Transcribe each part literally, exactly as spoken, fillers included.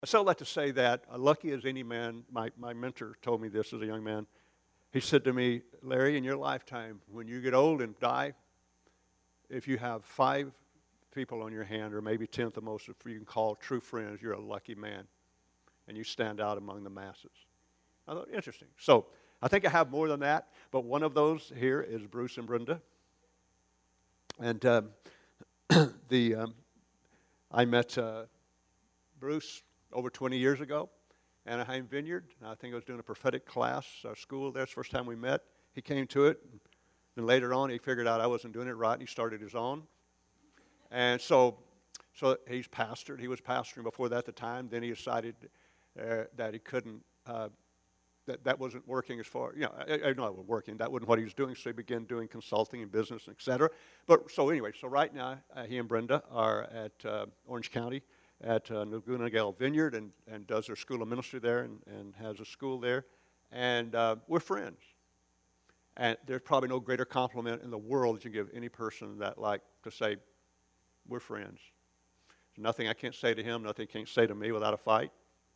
So I'd like to say that, uh, lucky as any man, my, my mentor told me this as a young man. He said to me, Larry, in your lifetime, when you get old and die, if you have five people on your hand, or maybe ten at the most, if you can call true friends, you're a lucky man, and you stand out among the masses. I thought, interesting. So I think I have more than that, but one of those here is Bruce and Brenda. And um, the um, I met uh, Bruce over twenty years ago, Anaheim Vineyard. I think I was doing a prophetic class, uh, school there. It's the first time we met. He came to it, and later on he figured out I wasn't doing it right, and he started his own. And so, so he's pastored. He was pastoring before that at the time. Then he decided uh, that he couldn't, uh, that that wasn't working as far, you know, I, I know it was working. That wasn't what he was doing, so he began doing consulting and business, et cetera. But so anyway, so right now uh, he and Brenda are at uh, Orange County at uh, Laguna Niguel Vineyard, and, and does their school of ministry there, and, and has a school there. And uh, we're friends. And there's probably no greater compliment in the world that you give any person that, like, to say, we're friends. There's nothing I can't say to him, nothing he can't say to me without a fight.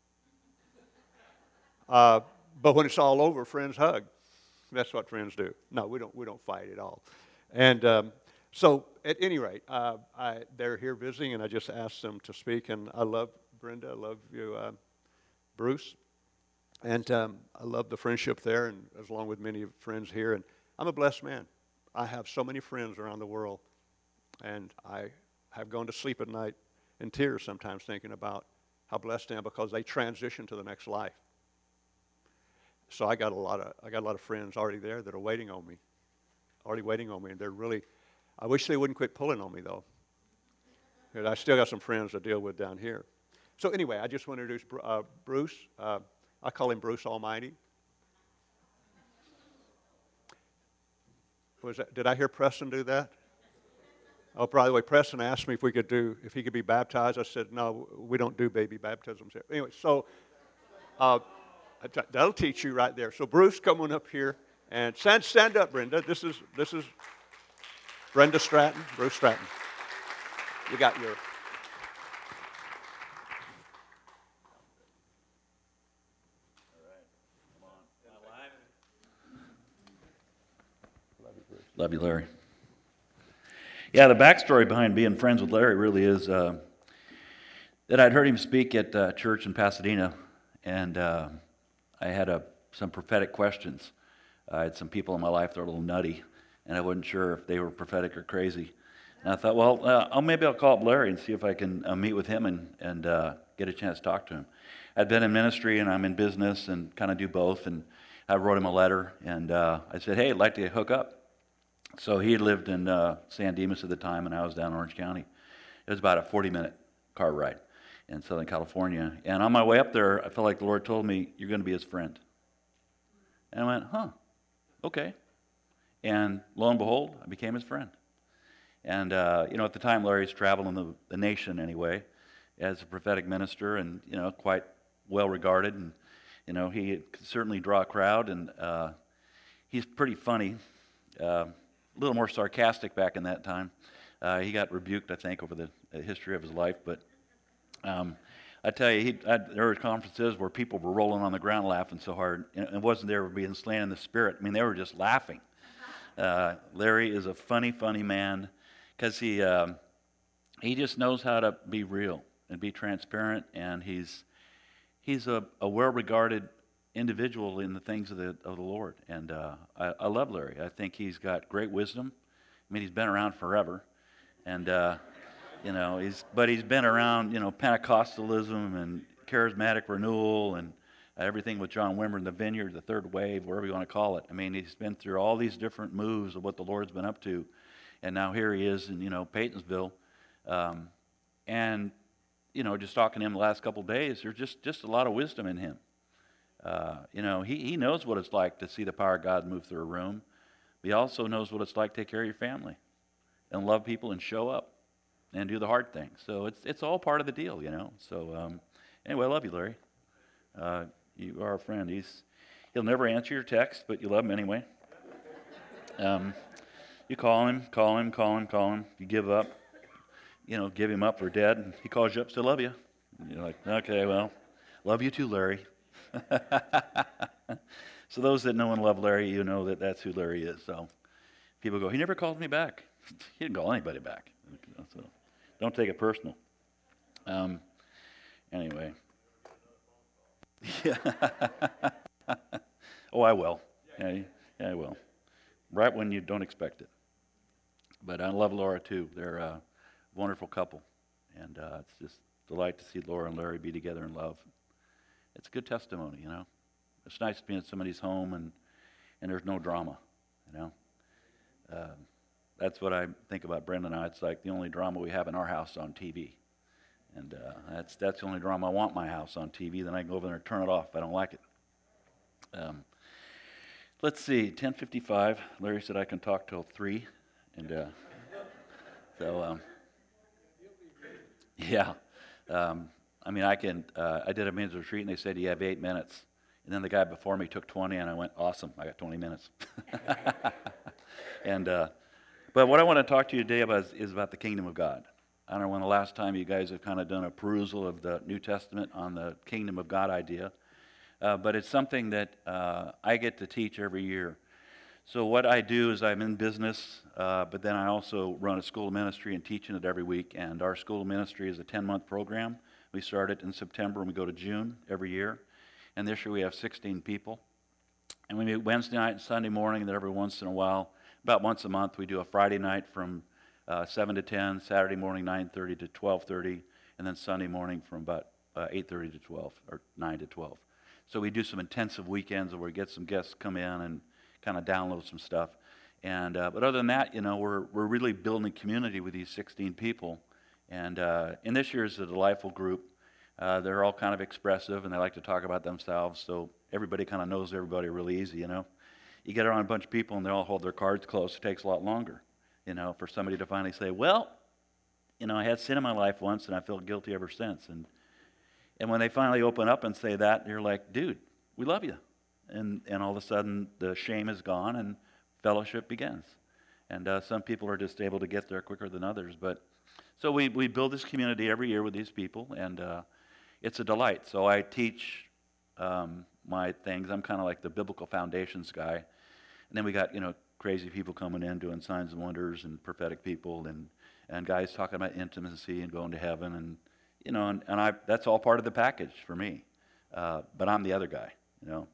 Uh, but when it's all over, friends hug. That's what friends do. No, we don't, we don't fight at all. And um, so, at any rate, uh, I, they're here visiting, and I just asked them to speak. And I love Brenda. I love you, uh, Bruce. And um, I love the friendship there, and as along with many friends here. And I'm a blessed man. I have so many friends around the world, and I have gone to sleep at night in tears sometimes thinking about how blessed I am, because they transition to the next life. So I got a lot of I got a lot of friends already there that are waiting on me, already waiting on me, and they're really. I wish they wouldn't quit pulling on me though. And I still got some friends to deal with down here. So anyway, I just want to introduce uh, Bruce. Uh, I call him Bruce Almighty. Was that, did I hear Preston do that? Oh, by the way, Preston asked me if we could do, if he could be baptized. I said, no, we don't do baby baptisms here. Anyway, so uh, that'll teach you right there. So Bruce, come on up here and stand, stand up, Brenda. This is this is Brenda Stratton, Bruce Stratton. You got your. Love you, Larry. Yeah, the backstory behind being friends with Larry really is uh, that I'd heard him speak at uh, church in Pasadena, and uh, I had a, some prophetic questions. I had some people in my life that were a little nutty, and I wasn't sure if they were prophetic or crazy. And I thought, well, uh, I'll, maybe I'll call up Larry and see if I can uh, meet with him and, and uh, get a chance to talk to him. I'd been in ministry, and I'm in business, and kind of do both, and I wrote him a letter, and uh, I said, hey, I'd like to hook up. So he had lived in uh, San Dimas at the time, and I was down in Orange County. It was about a forty-minute car ride in Southern California. And on my way up there, I felt like the Lord told me, you're going to be his friend. And I went, huh, okay. And lo and behold, I became his friend. And, uh, you know, at the time, Larry's traveling the, the nation anyway as a prophetic minister, and, you know, quite well regarded. And, you know, he could certainly draw a crowd, and uh, he's pretty funny. Uh, A little more sarcastic back in that time. Uh, he got rebuked, I think, over the, the history of his life. But um, I tell you, he, I, there were conferences where people were rolling on the ground laughing so hard. And it wasn't they were being slain in the spirit. I mean, they were just laughing. Uh, Larry is a funny, funny man because he um, he just knows how to be real and be transparent. And he's he's a, a well-regarded individual in the things of the of the Lord, and uh, I, I love Larry. I think he's got great wisdom. I mean, he's been around forever, and uh, you know, he's but he's been around, you know, Pentecostalism and charismatic renewal and everything with John Wimber and the Vineyard, the Third Wave, whatever you want to call it. I mean, he's been through all these different moves of what the Lord's been up to, and now here he is in, you know, Paytonsville, um, and you know, just talking to him the last couple of days, there's just just a lot of wisdom in him. Uh, you know, he, he knows what it's like to see the power of God move through a room. But he also knows what it's like to take care of your family and love people and show up and do the hard things. So it's it's all part of the deal, you know. So um, anyway, I love you, Larry. Uh, you are a friend. He's he'll never answer your text, but you love him anyway. Um, you call him, call him, call him, call him. You give up, you know, give him up for dead. And he calls you up, still love you. And you're like, okay, well, love you too, Larry. So those that know and love Larry, you know that that's who Larry is. So people go, he never called me back. He didn't call anybody back. So don't take it personal. Um, anyway. Yeah. Oh, I will. Yeah, yeah, I will. Right when you don't expect it. But I love Laura too. They're a wonderful couple. And uh, it's just a delight to see Laura and Larry be together in love. It's a good testimony, you know. It's nice to be in somebody's home and, and there's no drama, you know. Uh, that's what I think about Brenda and I. It's like the only drama we have in our house on T V. And uh, that's that's the only drama I want in my house on T V. Then I can go over there and turn it off if I don't like it. Um, let's see, ten fifty-five. Larry said I can talk till three. And uh, so, um, yeah. Um, I mean, I can, uh, I did a men's retreat and they said you have eight minutes. And then the guy before me took twenty and I went, awesome, I got twenty minutes. and, uh, but what I want to talk to you today about is, is about the kingdom of God. I don't know when the last time you guys have kind of done a perusal of the New Testament on the kingdom of God idea. Uh, but it's something that uh, I get to teach every year. So what I do is I'm in business, uh, but then I also run a school of ministry and teach in it every week. And our school of ministry is a ten-month program. We start it in September and we go to June every year. And this year we have sixteen people. And we meet Wednesday night and Sunday morning, and then every once in a while, about once a month, we do a Friday night from uh, seven to ten, Saturday morning nine thirty to twelve thirty, and then Sunday morning from about uh, eight thirty to twelve, or nine to twelve. So we do some intensive weekends where we get some guests come in and kind of download some stuff. And uh, but other than that, you know, we're we're really building a community with these sixteen people. And uh, and this year is a delightful group. Uh, they're all kind of expressive and they like to talk about themselves. So everybody kind of knows everybody really easy, you know. You get around a bunch of people and they all hold their cards close. It takes a lot longer, you know, for somebody to finally say, well, you know, I had sin in my life once and I feel guilty ever since. And and when they finally open up and say that, you're like, dude, we love you. And and all of a sudden the shame is gone and fellowship begins. And uh, some people are just able to get there quicker than others. But so we, we build this community every year with these people, and uh, it's a delight. So I teach um, my things. I'm kind of like the biblical foundations guy. And then we got, you know, crazy people coming in doing signs and wonders and prophetic people and, and guys talking about intimacy and going to heaven. And, you know, and, and I that's all part of the package for me. Uh, but I'm the other guy, you know.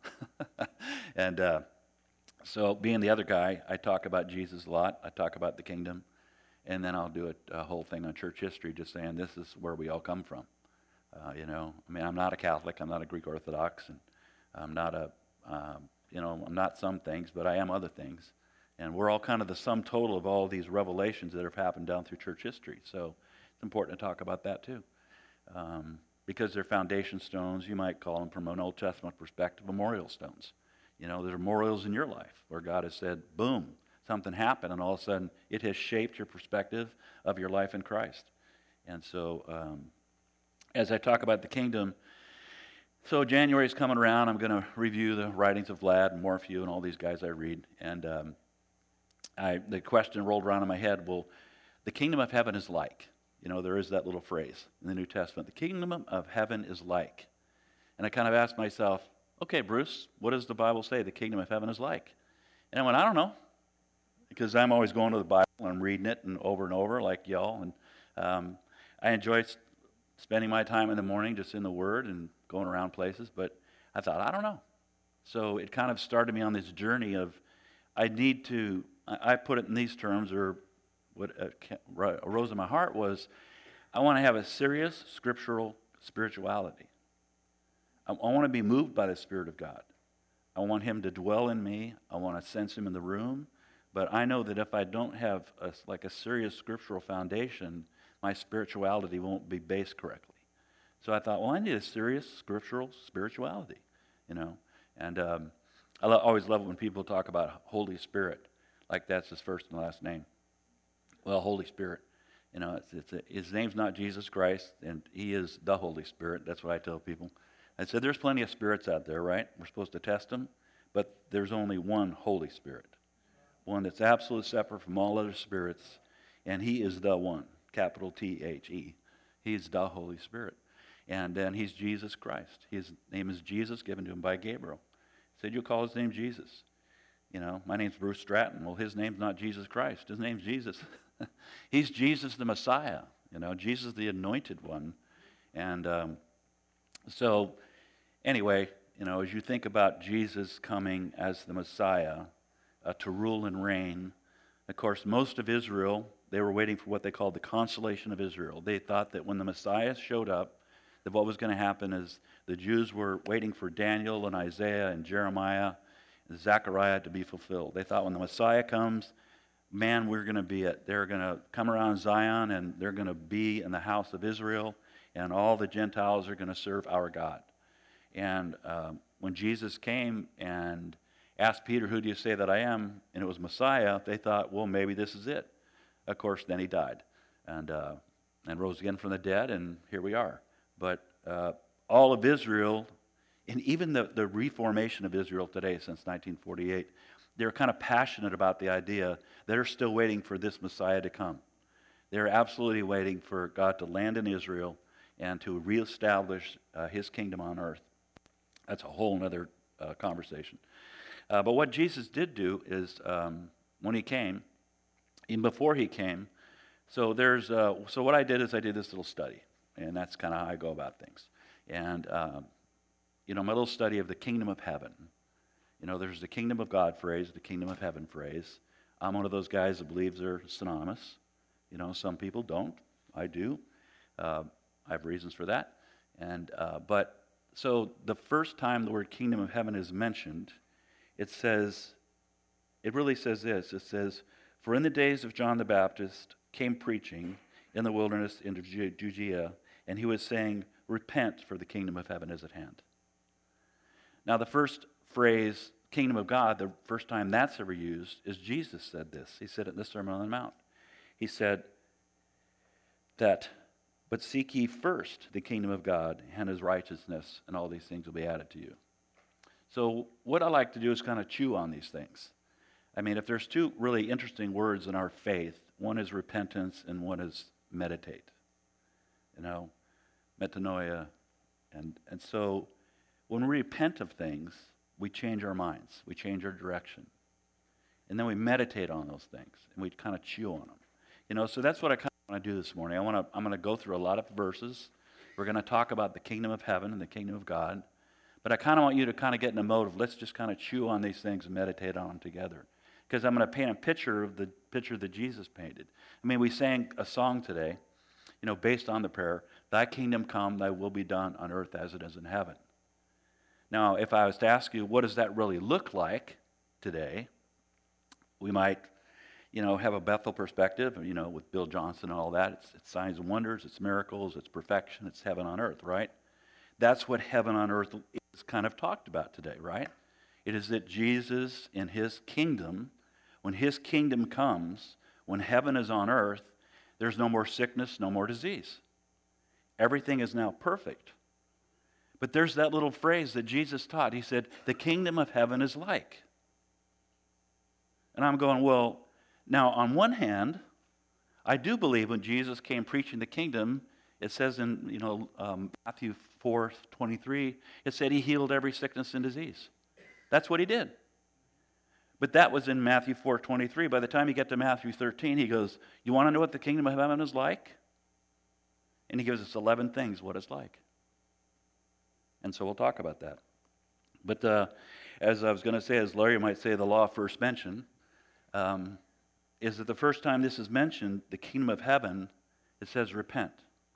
and uh, so being the other guy, I talk about Jesus a lot. I talk about the kingdom. And then I'll do a, a whole thing on church history just saying this is where we all come from. Uh, you know, I mean, I'm not a Catholic. I'm not a Greek Orthodox. And I'm not a, um, you know, I'm not some things, but I am other things. And we're all kind of the sum total of all these revelations that have happened down through church history. So it's important to talk about that too. Um, because they're foundation stones, you might call them from an Old Testament perspective, memorial stones. You know, there's memorials in your life where God has said, boom, something happened, and all of a sudden it has shaped your perspective of your life in Christ. And so um, as I talk about the kingdom, so January is coming around. I'm going to review the writings of Vlad and Morphew and all these guys I read. And um, I, the question rolled around in my head, well, the kingdom of heaven is like. You know, there is that little phrase in the New Testament. The kingdom of heaven is like. And I kind of asked myself, okay, Bruce, what does the Bible say the kingdom of heaven is like? And I went, I don't know. Because I'm always going to the Bible and I'm reading it and over and over like y'all. And um, I enjoy spending my time in the morning just in the Word and going around places. But I thought, I don't know. So it kind of started me on this journey of I need to, I put it in these terms, or what arose in my heart was I want to have a serious scriptural spirituality. I, I want to be moved by the Spirit of God. I want Him to dwell in me. I want to sense Him in the room. But I know that if I don't have a, like a serious scriptural foundation, my spirituality won't be based correctly. So I thought, well, I need a serious scriptural spirituality, you know. And um, I lo- always love it when people talk about Holy Spirit, like that's His first and last name. Well, Holy Spirit, you know, it's, it's a, His name's not Jesus Christ, and He is the Holy Spirit. That's what I tell people. I said, there's plenty of spirits out there, right? We're supposed to test them, but there's only one Holy Spirit. One that's absolutely separate from all other spirits, and He is the one, capital T H E. He's the Holy Spirit. And then he's Jesus Christ. His name is Jesus, given to him by Gabriel. He said, you'll call his name Jesus. You know, my name's Bruce Stratton. Well, his name's not Jesus Christ. His name's Jesus. He's Jesus the Messiah. You know, Jesus the Anointed One. And um, so, anyway, you know, as you think about Jesus coming as the Messiah uh, to rule and reign, of course, most of Israel, they were waiting for what they called the consolation of Israel. They thought that when the Messiah showed up, that what was going to happen is the Jews were waiting for Daniel and Isaiah and Jeremiah and Zechariah to be fulfilled. They thought when the Messiah comes, man, we're going to be it. They're going to come around Zion and they're going to be in the house of Israel, and all the Gentiles are going to serve our God. And um, when Jesus came and asked Peter, who do you say that I am? And it was Messiah, they thought, well, maybe this is it. Of course, then he died and, uh, and rose again from the dead, and here we are. But uh, all of Israel, and even the, the reformation of Israel today since nineteen forty-eight, they're kind of passionate about the idea. They're still waiting for this Messiah to come. They're absolutely waiting for God to land in Israel and to reestablish uh, his kingdom on earth. That's a whole other uh, conversation. Uh, but what Jesus did do is um, when he came, even before he came, so there's uh, so what I did is I did this little study, and that's kind of how I go about things. And um, you know, my little study of the kingdom of heaven. You know, there's the kingdom of God phrase, the kingdom of heaven phrase. I'm one of those guys that believes they're synonymous. You know, some people don't. I do. Uh, I have reasons for that. And uh, but so the first time the word kingdom of heaven is mentioned, it says, it really says this. It says, for in the days of John the Baptist came preaching in the wilderness into Judea, and he was saying, repent, for the kingdom of heaven is at hand. Now the first phrase, kingdom of God, the first time that's ever used is Jesus said this. He said it in the Sermon on the Mount. He said that, but seek ye first the kingdom of God and his righteousness, and all these things will be added to you. So what I like to do is kind of chew on these things. I mean, if there's two really interesting words in our faith, one is repentance and one is meditate. You know, metanoia. And, and so when we repent of things, we change our minds. We change our direction. And then we meditate on those things, and we kind of chew on them. You know, so that's what I kind of want to do this morning. I want to, I'm going to go through a lot of verses. We're going to talk about the kingdom of heaven and the kingdom of God. But I kind of want you to kind of get in a mode of let's just kind of chew on these things and meditate on them together. Because I'm going to paint a picture of the picture that Jesus painted. I mean, we sang a song today, you know, based on the prayer, thy kingdom come, thy will be done on earth as it is in heaven. Now, if I was to ask you, what does that really look like today? We might, you know, have a Bethel perspective, you know, with Bill Johnson and all that. It's, it's signs and wonders, it's miracles, it's perfection, it's heaven on earth, right? That's what heaven on earth is kind of talked about today, right? It is that Jesus in his kingdom, when his kingdom comes, when heaven is on earth, there's no more sickness, no more disease. Everything is now perfect. But there's that little phrase that Jesus taught. He said, the kingdom of heaven is like. And I'm going, well, now on one hand, I do believe when Jesus came preaching the kingdom, it says in, you know, um, Matthew four twenty-three, it said he healed every sickness and disease. That's what he did. But that was in Matthew four twenty-three. By the time you get to Matthew thirteen, he goes, you want to know what the kingdom of heaven is like? And he gives us eleven things what it's like. And so we'll talk about that. But uh, as I was going to say, as Larry might say, the law of first mention, um, is that the first time this is mentioned, the kingdom of heaven, it says repent.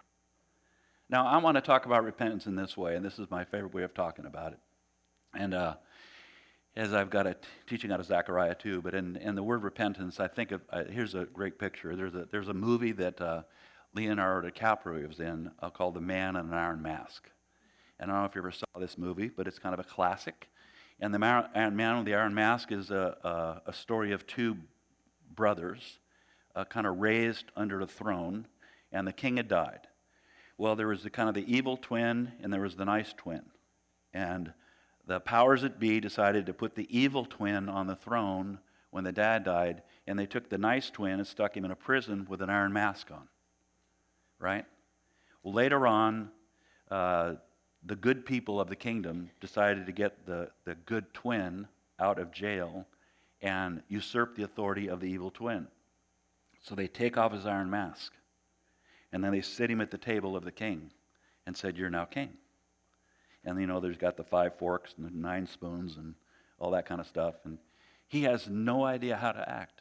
Now, I want to talk about repentance in this way, and this is my favorite way of talking about it. And uh, as I've got a t- teaching out of Zechariah too, but in, in the word repentance, I think of, uh, here's a great picture. There's a, there's a movie that uh, Leonardo DiCaprio was in uh, called The Man in an Iron Mask. And I don't know if you ever saw this movie, but it's kind of a classic. And The Man, Man with the Iron Mask is a, a, a story of two brothers uh, kind of raised under the throne, and the king had died. Well, there was the kind of the evil twin, and there was the nice twin. And the powers that be decided to put the evil twin on the throne when the dad died, and they took the nice twin and stuck him in a prison with an iron mask on. Right? Well, later on, uh, the good people of the kingdom decided to get the, the good twin out of jail and usurp the authority of the evil twin. So they take off his iron mask, and then they sit him at the table of the king and said, "You're now king." And, you know, there's got the five forks and the nine spoons and all that kind of stuff. And he has no idea how to act.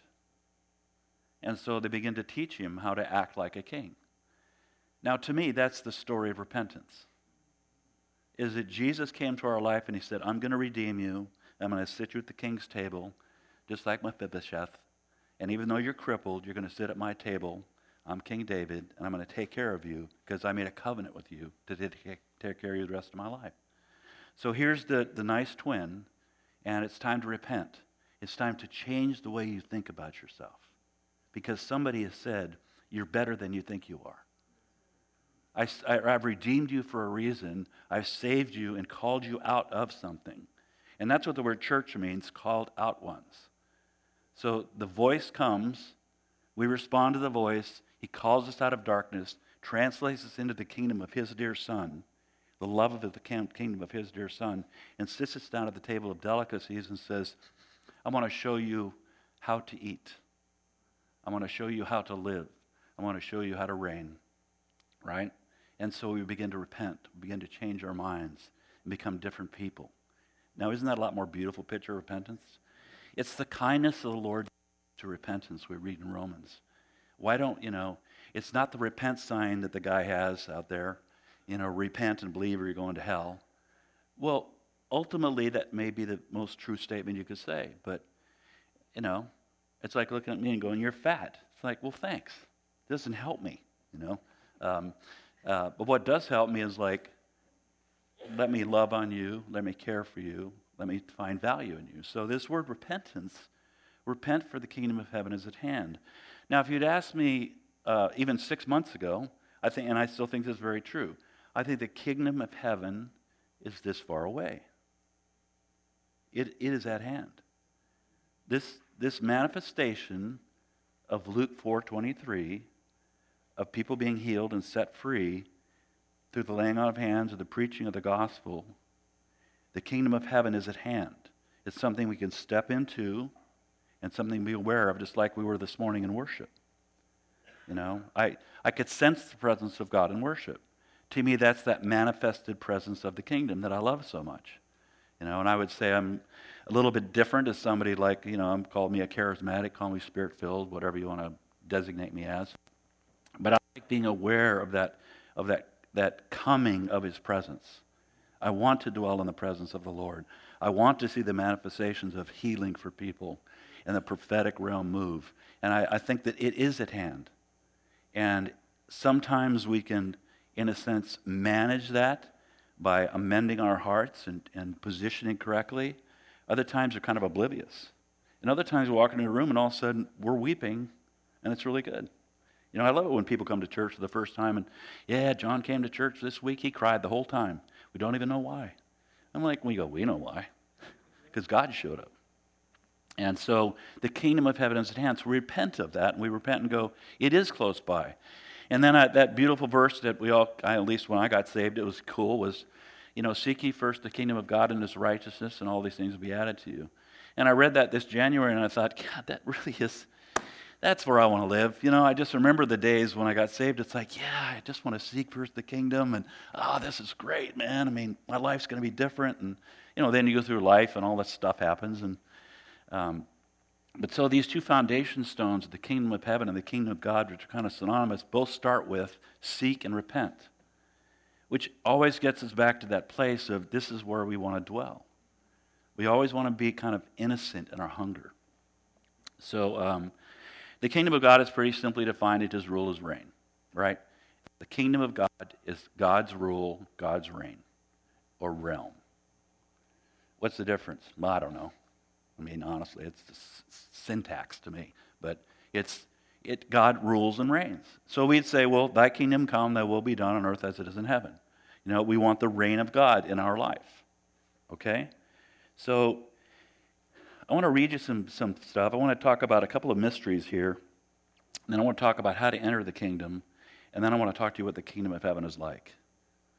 And so they begin to teach him how to act like a king. Now, to me, that's the story of repentance. Is that Jesus came to our life and he said, "I'm going to redeem you. I'm going to sit you at the king's table, just like Mephibosheth. And even though you're crippled, you're going to sit at my table. I'm King David, and I'm going to take care of you because I made a covenant with you to take take care of you the rest of my life." So here's the, the nice twin, and it's time to repent. It's time to change the way you think about yourself because somebody has said, "You're better than you think you are. I, I, I've redeemed you for a reason. I've saved you and called you out of something." And that's what the word church means, called out ones. So the voice comes, we respond to the voice, he calls us out of darkness, translates us into the kingdom of his dear Son, the love of the kingdom of his dear Son, and sits us down at the table of delicacies and says, "I want to show you how to eat. I want to show you how to live. I want to show you how to reign." Right? And so we begin to repent, begin to change our minds, and become different people. Now, isn't that a lot more beautiful picture of repentance? It's the kindness of the Lord to repentance we read in Romans. Why don't, you know, it's not the repent sign that the guy has out there, you know, repent and believe or you're going to hell. Well, ultimately, that may be the most true statement you could say, but, you know, it's like looking at me and going, "You're fat." It's like, well, thanks. It doesn't help me, you know. Um, uh, but what does help me is like, let me love on you, let me care for you, let me find value in you. So this word repentance, repent for the kingdom of heaven is at hand. Now, if you'd asked me uh, even six months ago, I think, and I still think this is very true, I think the kingdom of heaven is this far away. It, it is at hand. This, this manifestation of Luke four twenty-three, of people being healed and set free through the laying on of hands or the preaching of the gospel, the kingdom of heaven is at hand. It's something we can step into and something to be aware of, just like we were this morning in worship. You know, I, I could sense the presence of God in worship. To me, that's that manifested presence of the kingdom that I love so much. You know, and I would say I'm a little bit different as somebody like, you know, I'm call me a charismatic, call me spirit-filled, whatever you want to designate me as. But I like being aware of that, of that, that coming of his presence. I want to dwell in the presence of the Lord. I want to see the manifestations of healing for people and the prophetic realm move. And I, I think that it is at hand. And sometimes we can, in a sense, manage that by amending our hearts and, and positioning correctly. Other times we're kind of oblivious. And other times we walk into a room and all of a sudden we're weeping and it's really good. You know, I love it when people come to church for the first time and, "Yeah, John came to church this week. He cried the whole time. We don't even know why." I'm like, we go, we know why. Because God showed up. And so the kingdom of heaven is at hand. So we repent of that, and we repent and go, it is close by. And then I, that beautiful verse that we all, I, at least when I got saved, it was cool, was, you know, "Seek ye first the kingdom of God and his righteousness, and all these things will be added to you." And I read that this January, and I thought, God, that really is, that's where I want to live. You know, I just remember the days when I got saved. It's like, yeah, I just want to seek first the kingdom, and, oh, this is great, man. I mean, my life's going to be different. And, you know, then you go through life, and all that stuff happens. And um, But so these two foundation stones, the kingdom of heaven and the kingdom of God, which are kind of synonymous, both start with seek and repent, which always gets us back to that place of this is where we want to dwell. We always want to be kind of innocent in our hunger. So um, the kingdom of God is pretty simply defined as his rule, his reign, right? The kingdom of God is God's rule, God's reign, or realm. What's the difference? Well, I don't know. I mean, honestly, it's s- syntax to me. But it's it God rules and reigns. So we'd say, well, thy kingdom come, thy will be done on earth as it is in heaven. You know, we want the reign of God in our life. Okay? So I want to read you some, some stuff. I want to talk about a couple of mysteries here. And then I want to talk about how to enter the kingdom. And then I want to talk to you what the kingdom of heaven is like.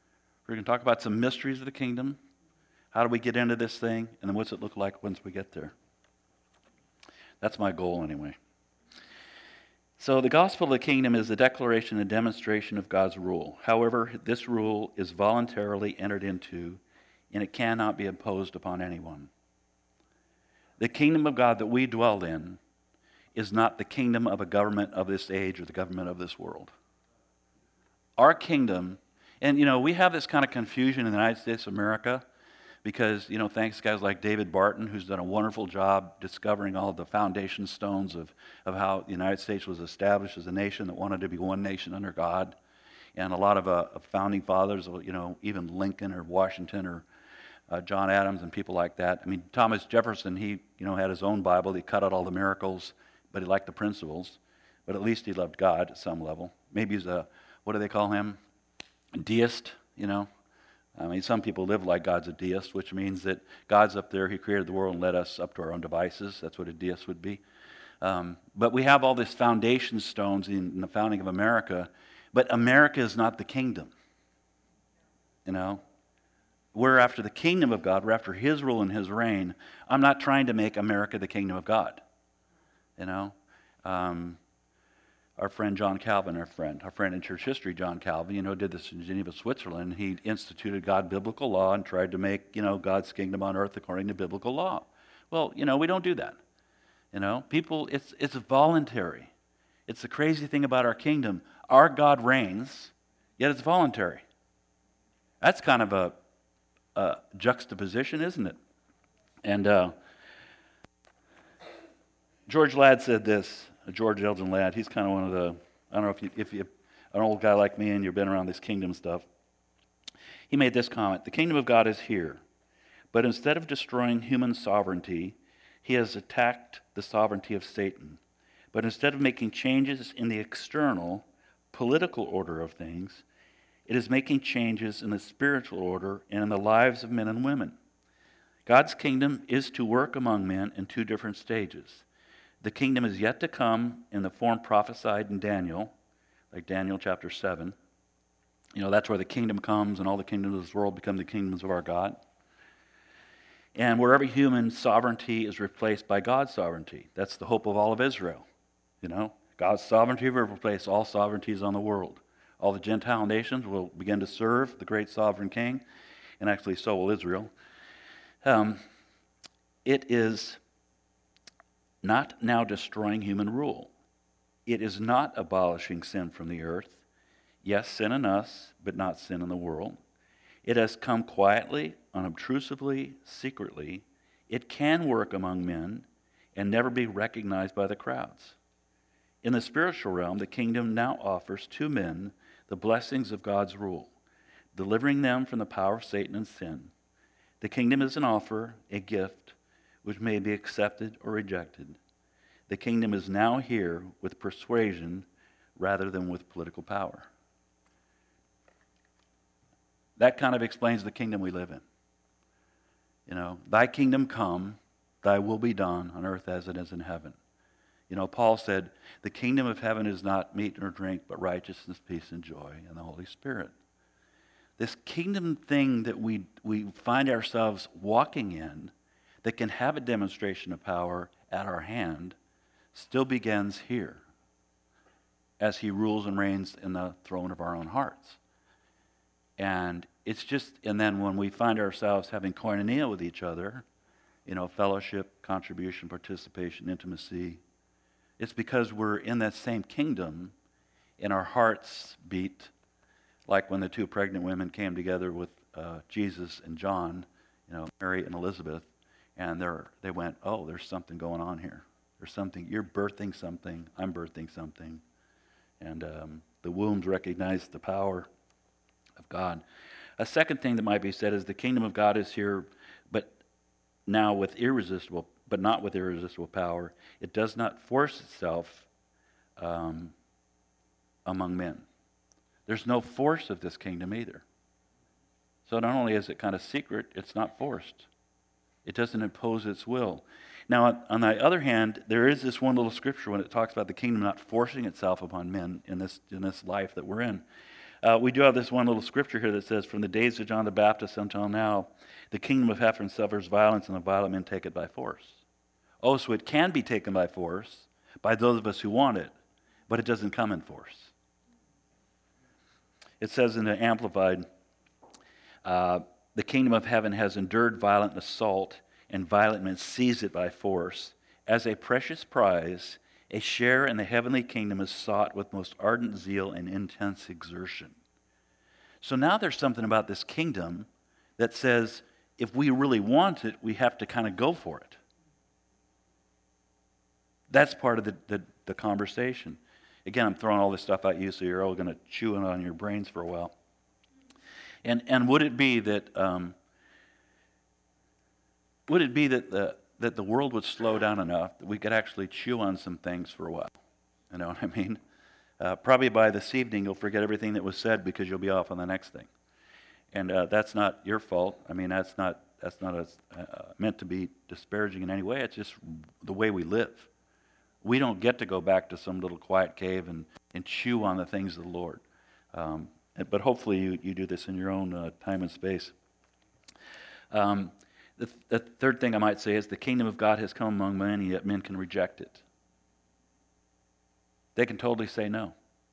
We're going to talk about some mysteries of the kingdom. How do we get into this thing? And then what's it look like once we get there? That's my goal anyway. So the gospel of the kingdom is a declaration and demonstration of God's rule. However, this rule is voluntarily entered into, and it cannot be imposed upon anyone. The kingdom of God that we dwell in is not the kingdom of a government of this age or the government of this world. Our kingdom, and you know, we have this kind of confusion in the United States of America because, you know, thanks to guys like David Barton, who's done a wonderful job discovering all the foundation stones of, of how the United States was established as a nation that wanted to be one nation under God. And a lot of, uh, of founding fathers, you know, even Lincoln or Washington or uh, John Adams and people like that. I mean, Thomas Jefferson, he, you know, had his own Bible. He cut out all the miracles, but he liked the principles. But at least he loved God at some level. Maybe he's a, what do they call him? A deist, you know? I mean, some people live like God's a deist, which means that God's up there, he created the world and led us up to our own devices. That's what a deist would be. Um, but we have all these foundation stones in, in the founding of America, but America is not the kingdom. You know? We're after the kingdom of God. We're after his rule and his reign. I'm not trying to make America the kingdom of God. You know? Um, Our friend John Calvin, our friend, our friend in church history, John Calvin, you know, did this in Geneva, Switzerland. He instituted God biblical law and tried to make, you know, God's kingdom on earth according to biblical law. Well, you know, we don't do that. You know, people, it's it's voluntary. It's the crazy thing about our kingdom. Our God reigns, yet it's voluntary. That's kind of a, a juxtaposition, isn't it? And uh, George Ladd said this. George Elgin Ladd, he's kind of one of the, I don't know if you, if you, an old guy like me and you've been around this kingdom stuff. He made this comment: the kingdom of God is here, but instead of destroying human sovereignty, he has attacked the sovereignty of Satan. But instead of making changes in the external, political order of things, it is making changes in the spiritual order and in the lives of men and women. God's kingdom is to work among men in two different stages. The kingdom is yet to come in the form prophesied in Daniel, like Daniel chapter seven. You know, that's where the kingdom comes and all the kingdoms of this world become the kingdoms of our God. And where every human sovereignty is replaced by God's sovereignty. That's the hope of all of Israel. You know, God's sovereignty will replace all sovereignties on the world. All the Gentile nations will begin to serve the great sovereign king, and actually so will Israel. Um, it is not now destroying human rule. It is not abolishing sin from the earth. Yes, sin in us, but not sin in the world. It has come quietly, unobtrusively, secretly. It can work among men and never be recognized by the crowds. In the spiritual realm, the kingdom now offers to men the blessings of God's rule, delivering them from the power of Satan and sin. The kingdom is an offer, a gift, which may be accepted or rejected. The kingdom is now here with persuasion rather than with political power. That kind of explains the kingdom we live in. You know, thy kingdom come, thy will be done on earth as it is in heaven. You know, Paul said, the kingdom of heaven is not meat nor drink, but righteousness, peace, and joy in the Holy Spirit. This kingdom thing that we, we find ourselves walking in that can have a demonstration of power at our hand still begins here as he rules and reigns in the throne of our own hearts. And it's just, and then when we find ourselves having koinonia with each other, you know, fellowship, contribution, participation, intimacy, it's because we're in that same kingdom and our hearts beat like when the two pregnant women came together with uh, Jesus and John, you know, Mary and Elizabeth, and they're, they went, oh, there's something going on here. There's something, you're birthing something, I'm birthing something. And um, the wombs recognize the power of God. A second thing that might be said is the kingdom of God is here, but now with irresistible, but not with irresistible power. It does not force itself um, among men. There's no force of this kingdom either. So not only is it kind of secret, it's not forced. It doesn't impose its will. Now, on the other hand, there is this one little scripture when it talks about the kingdom not forcing itself upon men in this in this life that we're in. Uh, we do have this one little scripture here that says, from the days of John the Baptist until now, the kingdom of heaven suffers violence, and the violent men take it by force. Oh, so it can be taken by force by those of us who want it, but it doesn't come in force. It says in the Amplified, uh, the kingdom of heaven has endured violent assault, and violent men seize it by force. As a precious prize, a share in the heavenly kingdom is sought with most ardent zeal and intense exertion. So now there's something about this kingdom that says if we really want it, we have to kind of go for it. That's part of the, the, the conversation. Again, I'm throwing all this stuff at you, so you're all going to chew it on your brains for a while. And and would it be that um, would it be that the that the world would slow down enough that we could actually chew on some things for a while? You know what I mean? Uh, probably by this evening you'll forget everything that was said because you'll be off on the next thing. And uh, that's not your fault. I mean, that's not that's not a, uh, meant to be disparaging in any way. It's just the way we live. We don't get to go back to some little quiet cave and, and chew on the things of the Lord. Um, but hopefully you, you do this in your own uh, time and space. Um, the, th- the third thing I might say is the kingdom of God has come among men, and yet men can reject it. They can totally say no.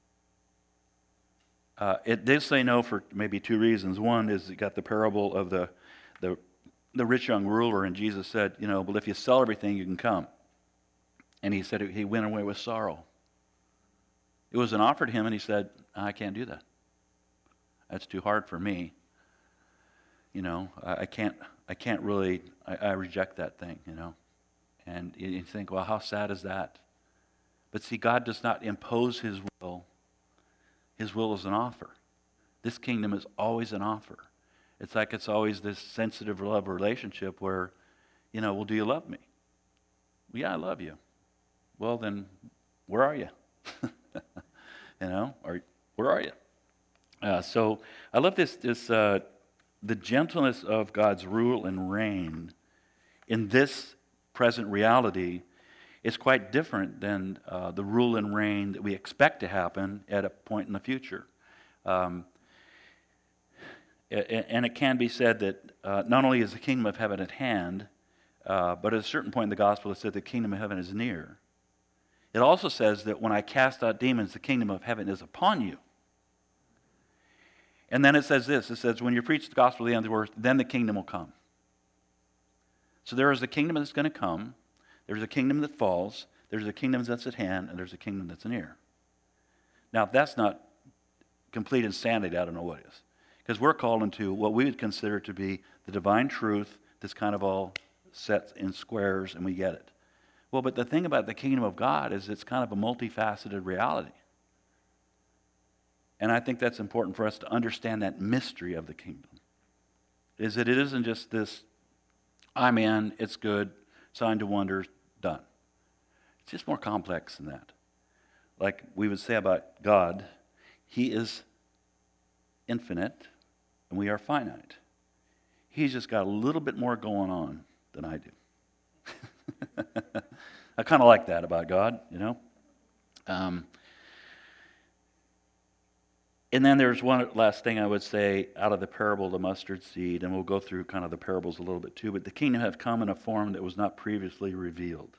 Uh, it did say no for maybe two reasons. One is you got the parable of the, the, the rich young ruler, and Jesus said, you know, well, if you sell everything, you can come. And he said he went away with sorrow. It was an offer to him, and he said, I can't do that. That's too hard for me. You know, I, I can't. I can't really. I, I reject that thing. You know, and you, you think, well, how sad is that? But see, God does not impose His will. His will is an offer. This kingdom is always an offer. It's like it's always this sensitive love relationship where, you know, well, do you love me? Well, yeah, I love you. Well, then, where are you? you know, or where are you? Uh, so I love this, this uh, the gentleness of God's rule and reign in this present reality is quite different than uh, the rule and reign that we expect to happen at a point in the future. Um, and it can be said that uh, not only is the kingdom of heaven at hand, uh, but at a certain point in the gospel it said the kingdom of heaven is near. It also says that when I cast out demons, the kingdom of heaven is upon you. And then it says this, it says, when you preach the gospel of the end of the earth, then the kingdom will come. So there is a kingdom that's going to come, there's a kingdom that falls, there's a kingdom that's at hand, and there's a kingdom that's near. Now, if that's not complete insanity, I don't know what is. Because we're called into what we would consider to be the divine truth that's kind of all set in squares, and we get it. Well, but the thing about the kingdom of God is it's kind of a multifaceted reality. And I think that's important for us to understand that mystery of the kingdom. Is that it isn't just this, I'm in, it's good, sign to wonders, done. It's just more complex than that. Like we would say about God, He is infinite and we are finite. He's just got a little bit more going on than I do. I kind of like that about God, you know. Um, and then there's one last thing I would say out of the parable of the mustard seed, and we'll go through kind of the parables a little bit too, but the kingdom have come in a form that was not previously revealed.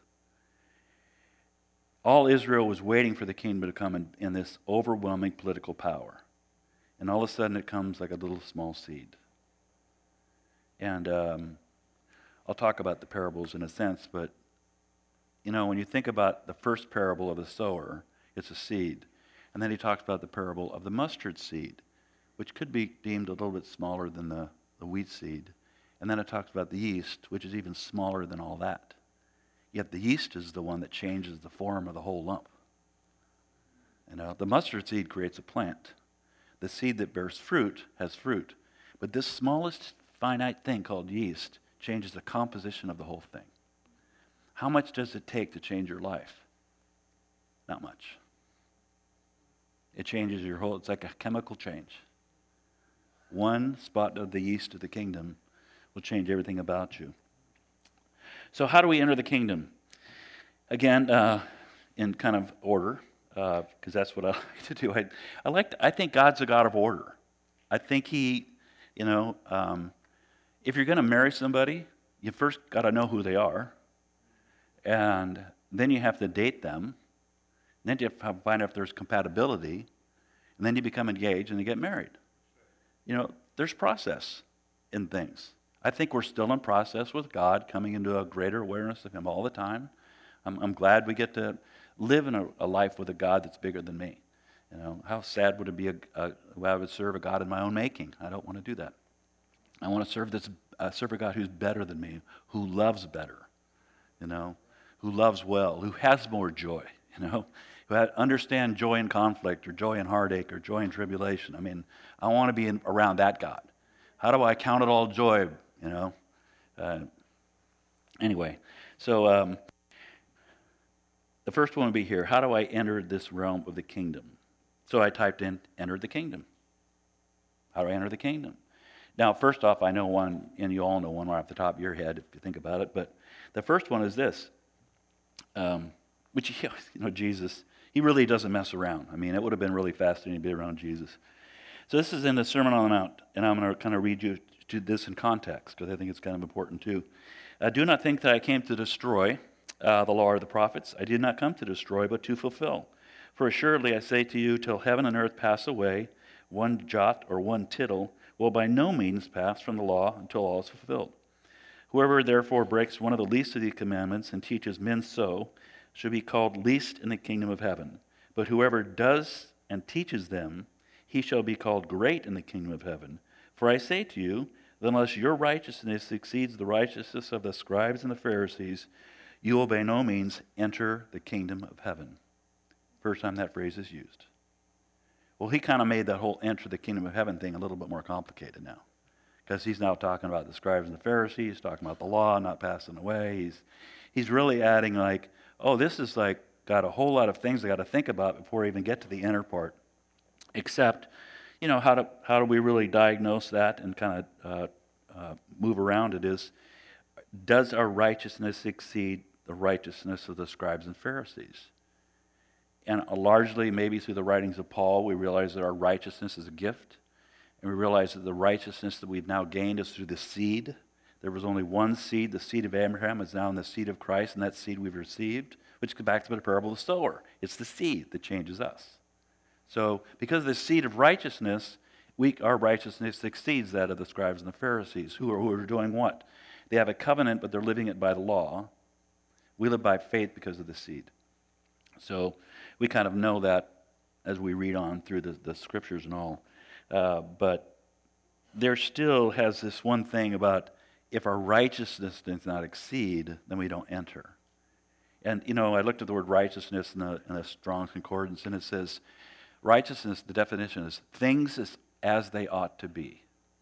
All Israel was waiting for the kingdom to come in, in this overwhelming political power. And all of a sudden it comes like a little small seed. And um, I'll talk about the parables in a sense, but you know, when you think about the first parable of the sower, it's a seed. And then he talks about the parable of the mustard seed, which could be deemed a little bit smaller than the, the wheat seed. And then it talks about the yeast, which is even smaller than all that. Yet the yeast is the one that changes the form of the whole lump. You know, the mustard seed creates a plant. The seed that bears fruit has fruit. But this smallest finite thing called yeast changes the composition of the whole thing. How much does it take to change your life? Not much. It changes your whole, it's like a chemical change. One spot of the yeast of the kingdom will change everything about you. So how do we enter the kingdom? Again, uh, in kind of order, because uh, that's what I like to do. I, I like. To, I think God's a God of order. I think He, you know, um, if you're going to marry somebody, you first got to know who they are, and then you have to date them. And then you have to find out if there's compatibility, and then you become engaged and you get married. You know, there's process in things. I think we're still in process with God, coming into a greater awareness of Him all the time. I'm, I'm glad we get to live in a, a life with a God that's bigger than me. You know, how sad would it be a, a, I would serve a God in my own making? I don't want to do that. I want to serve this, uh, serve a God who's better than me, who loves better, you know, who loves well, who has more joy, you know, who had, understand joy in conflict or joy in heartache or joy in tribulation. I mean, I want to be in, around that God. How do I count it all joy, you know? Uh, anyway, so um, the first one would be here. How do I enter this realm of the kingdom? So I typed in, enter the kingdom. How do I enter the kingdom? Now, first off, I know one, and you all know one right off the top of your head if you think about it, but the first one is this, um, which, you know, Jesus, He really doesn't mess around. I mean, it would have been really fascinating to be around Jesus. So this is in the Sermon on the Mount, and I'm going to kind of read you to this in context, because I think it's kind of important too. Uh, Do not think that I came to destroy uh, the law or the prophets. I did not come to destroy, but to fulfill. For assuredly I say to you, till heaven and earth pass away, one jot or one tittle will by no means pass from the law until all is fulfilled. Whoever therefore breaks one of the least of these commandments and teaches men so should be called least in the kingdom of heaven. But whoever does and teaches them, he shall be called great in the kingdom of heaven. For I say to you, that unless your righteousness exceeds the righteousness of the scribes and the Pharisees, you will by no means enter the kingdom of heaven. First time that phrase is used. Well, he kind of made that whole enter the kingdom of heaven thing a little bit more complicated now. Because he's now talking about the scribes and the Pharisees, talking about the law not passing away. He's, he's really adding like, oh, this is like got a whole lot of things I got to think about before I even get to the enter part. Except, you know, how do, how do we really diagnose that and kind of uh, uh, move around it is, does our righteousness exceed the righteousness of the scribes and Pharisees? And uh, largely, maybe through the writings of Paul, we realize that our righteousness is a gift. And we realize that the righteousness that we've now gained is through the seed. There was only one seed. The seed of Abraham is now in the seed of Christ, and that seed we've received, which goes back to the parable of the sower. It's the seed that changes us. So because of the seed of righteousness, we, our righteousness exceeds that of the scribes and the Pharisees, who are, who are doing what? They have a covenant, but they're living it by the law. We live by faith because of the seed. So we kind of know that as we read on through the, the scriptures and all. Uh, but there still has this one thing about if our righteousness does not exceed, then we don't enter. And, you know, I looked at the word righteousness in the, in the Strong's Concordance, and it says, righteousness, the definition is things as, as they ought to be.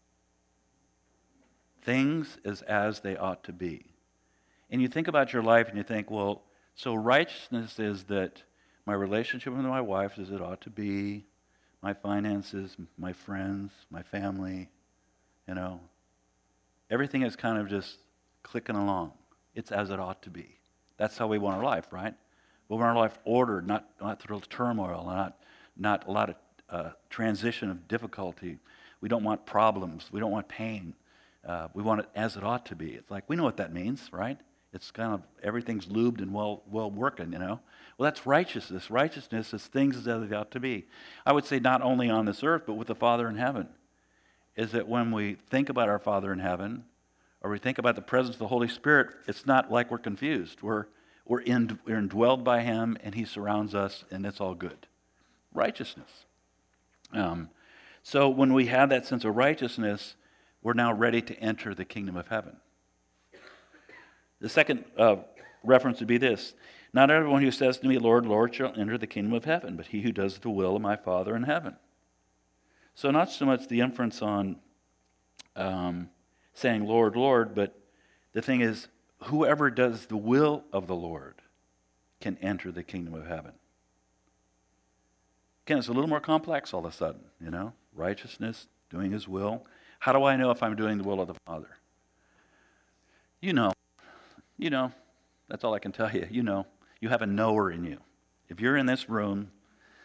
Things as as they ought to be. And you think about your life and you think, well, so righteousness is that my relationship with my wife is as it ought to be, my finances, my friends, my family, you know. Everything is kind of just clicking along. It's as it ought to be. That's how we want our life, right? We want our life ordered, not, not through turmoil, not, not a lot of uh, transition of difficulty. We don't want problems. We don't want pain. Uh, we want it as it ought to be. It's like, we know what that means, right? It's kind of, everything's lubed and well well working, you know? Well, that's righteousness. Righteousness is things as they ought to be. I would say not only on this earth, but with the Father in heaven. Is that when we think about our Father in heaven, or we think about the presence of the Holy Spirit, it's not like we're confused. We're, we're, in, we're indwelled by Him, and He surrounds us, and it's all good. Righteousness. Um, so when we have that sense of righteousness, we're now ready to enter the kingdom of heaven. The second uh, reference would be this. Not everyone who says to me, Lord, Lord, shall enter the kingdom of heaven, but he who does the will of my Father in heaven. So not so much the inference on um, saying, Lord, Lord, but the thing is, whoever does the will of the Lord can enter the kingdom of heaven. Again, it's a little more complex all of a sudden, you know, righteousness, doing His will. How do I know if I'm doing the will of the Father? You know. You know. That's all I can tell you. You know. You have a knower in you. If you're in this room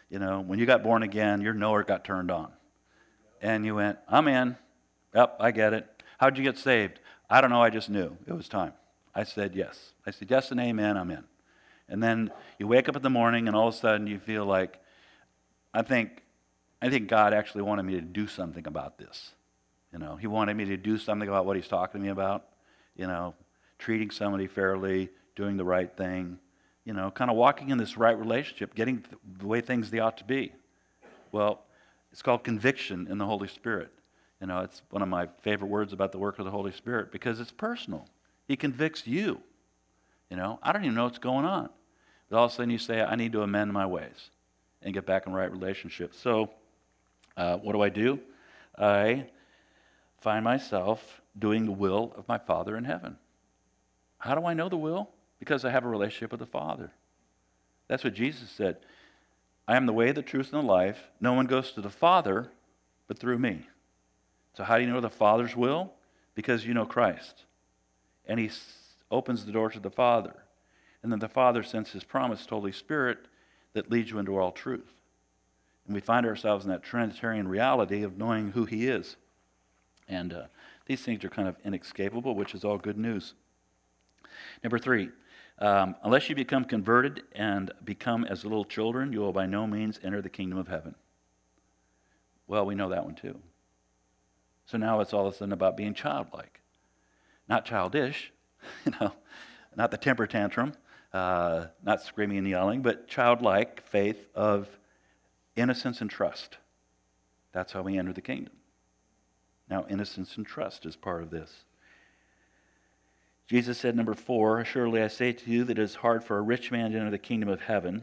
You know, when you got born again, your knower got turned on. And you went, I'm in. Yep, I get it. How'd you get saved? I don't know, I just knew. It was time. I said yes. I said yes and amen, I'm in. And then you wake up in the morning and all of a sudden you feel like, I think, I think God actually wanted me to do something about this. You know, he wanted me to do something about what he's talking to me about. You know, treating somebody fairly, doing the right thing. You know, kind of walking in this right relationship, getting the way things they ought to be. Well, it's called conviction in the Holy Spirit. You know, it's one of my favorite words about the work of the Holy Spirit because it's personal. He convicts you. You know, I don't even know what's going on. But all of a sudden you say, I need to amend my ways and get back in the right relationship. So uh, what do I do? I find myself doing the will of my Father in heaven. How do I know the will? Because I have a relationship with the Father. That's what Jesus said. I am the way, the truth, and the life. No one goes to the Father but through me. So how do you know the Father's will? Because you know Christ. And he opens the door to the Father. And then the Father sends his promised Holy Spirit that leads you into all truth. And we find ourselves in that Trinitarian reality of knowing who he is. And uh, these things are kind of inescapable, which is all good news. Number three, um, unless you become converted and become as little children, you will by no means enter the kingdom of heaven. Well, we know that one too. So now it's all of a sudden about being childlike. Not childish, you know, not the temper tantrum, uh, not screaming and yelling, but childlike faith of innocence and trust. That's how we enter the kingdom. Now, innocence and trust is part of this. Jesus said, number four, surely I say to you that it is hard for a rich man to enter the kingdom of heaven.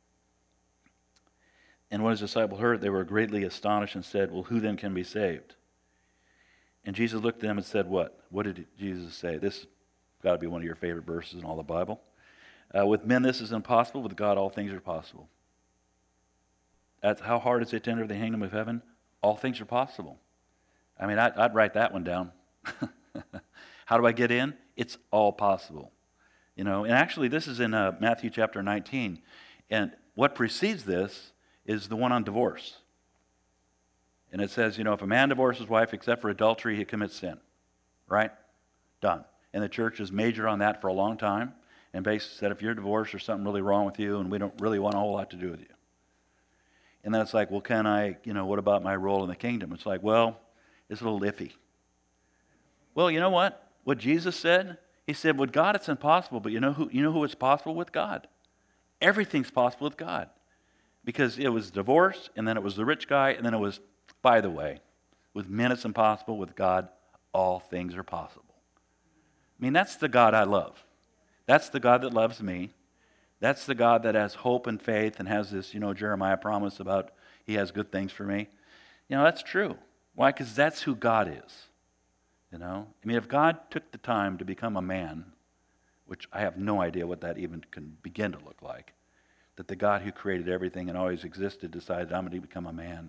And when his disciples heard it, they were greatly astonished and said, well, who then can be saved? And Jesus looked at them and said, what? What did Jesus say? This has got to be one of your favorite verses in all the Bible. Uh, with men this is impossible, with God all things are possible. That's how hard is it to enter the kingdom of heaven? All things are possible. I mean, I'd, I'd write that one down. How do I get in? It's all possible. You know, and actually this is in uh, Matthew chapter nineteen. And what precedes this is the one on divorce. And it says, you know, if a man divorces his wife except for adultery, he commits sin. Right? Done. And the church has majored on that for a long time. And basically said, if you're divorced, there's something really wrong with you, and we don't really want a whole lot to do with you. And then it's like, well, can I, you know, what about my role in the kingdom? It's like, well, it's a little iffy. Well, you know what? What Jesus said? He said, with God it's impossible, but you know who, you know who it's possible with God? Everything's possible with God. Because it was divorce, and then it was the rich guy, and then it was, by the way, with men it's impossible, with God all things are possible. I mean, that's the God I love. That's the God that loves me. That's the God that has hope and faith and has this, you know, Jeremiah promise about he has good things for me. You know, that's true. Why? Because that's who God is. You know? I mean, if God took the time to become a man, which I have no idea what that even can begin to look like, that the God who created everything and always existed decided, I'm going to become a man,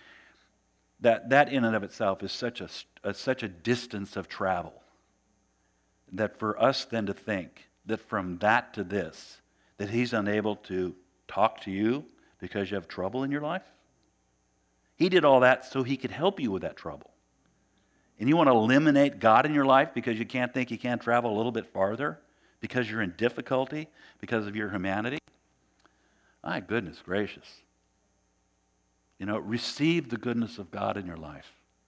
that, that in and of itself is such a, a, such a distance of travel that for us then to think that from that to this, that he's unable to talk to you because you have trouble in your life? He did all that so he could help you with that trouble. And you want to eliminate God in your life because you can't think you can't travel a little bit farther? Because you're in difficulty? Because of your humanity? My goodness gracious. You know, receive the goodness of God in your life.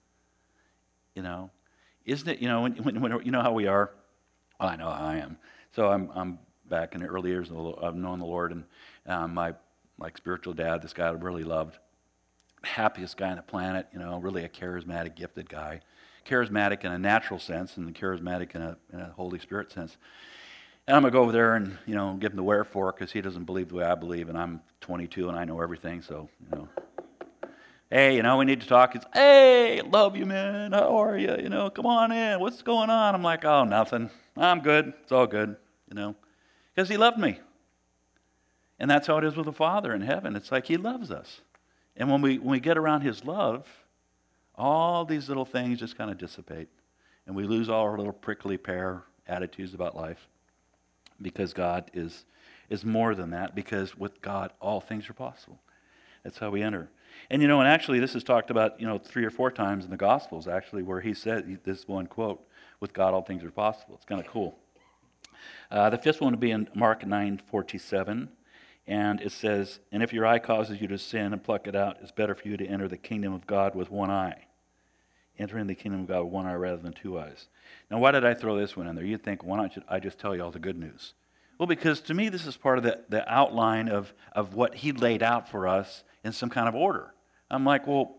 You know, isn't it, you know, when, when, when you know how we are? Well, I know how I am. So I'm I'm back in the early years of knowing the Lord, and um, my my spiritual dad, this guy I really loved, happiest guy on the planet, you know, really a charismatic, gifted guy. Charismatic in a natural sense and charismatic in a, in a Holy Spirit sense. And I'm going to go over there and, you know, give him the wherefore because he doesn't believe the way I believe, and I'm twenty-two and I know everything, so, you know. Hey, you know, we need to talk. He's, hey, love you, man. How are you? You know, come on in. What's going on? I'm like, oh, nothing. I'm good. It's all good, you know, because he loved me. And that's how it is with the Father in heaven. It's like he loves us. And when we when we get around his love, all these little things just kind of dissipate. And we lose all our little prickly pear attitudes about life. Because God is, is more than that. Because with God, all things are possible. That's how we enter. And you know, and actually this is talked about, you know, three or four times in the Gospels, actually, where he said this one quote, with God all things are possible. It's kind of cool. Uh, the fifth one would be in Mark nine forty-seven. And it says, and if your eye causes you to sin and pluck it out, it's better for you to enter the kingdom of God with one eye. Enter in the kingdom of God with one eye rather than two eyes. Now, why did I throw this one in there? You'd think, why don't I just tell you all the good news? Well, because to me, this is part of the, the outline of, of what he laid out for us in some kind of order. I'm like, well,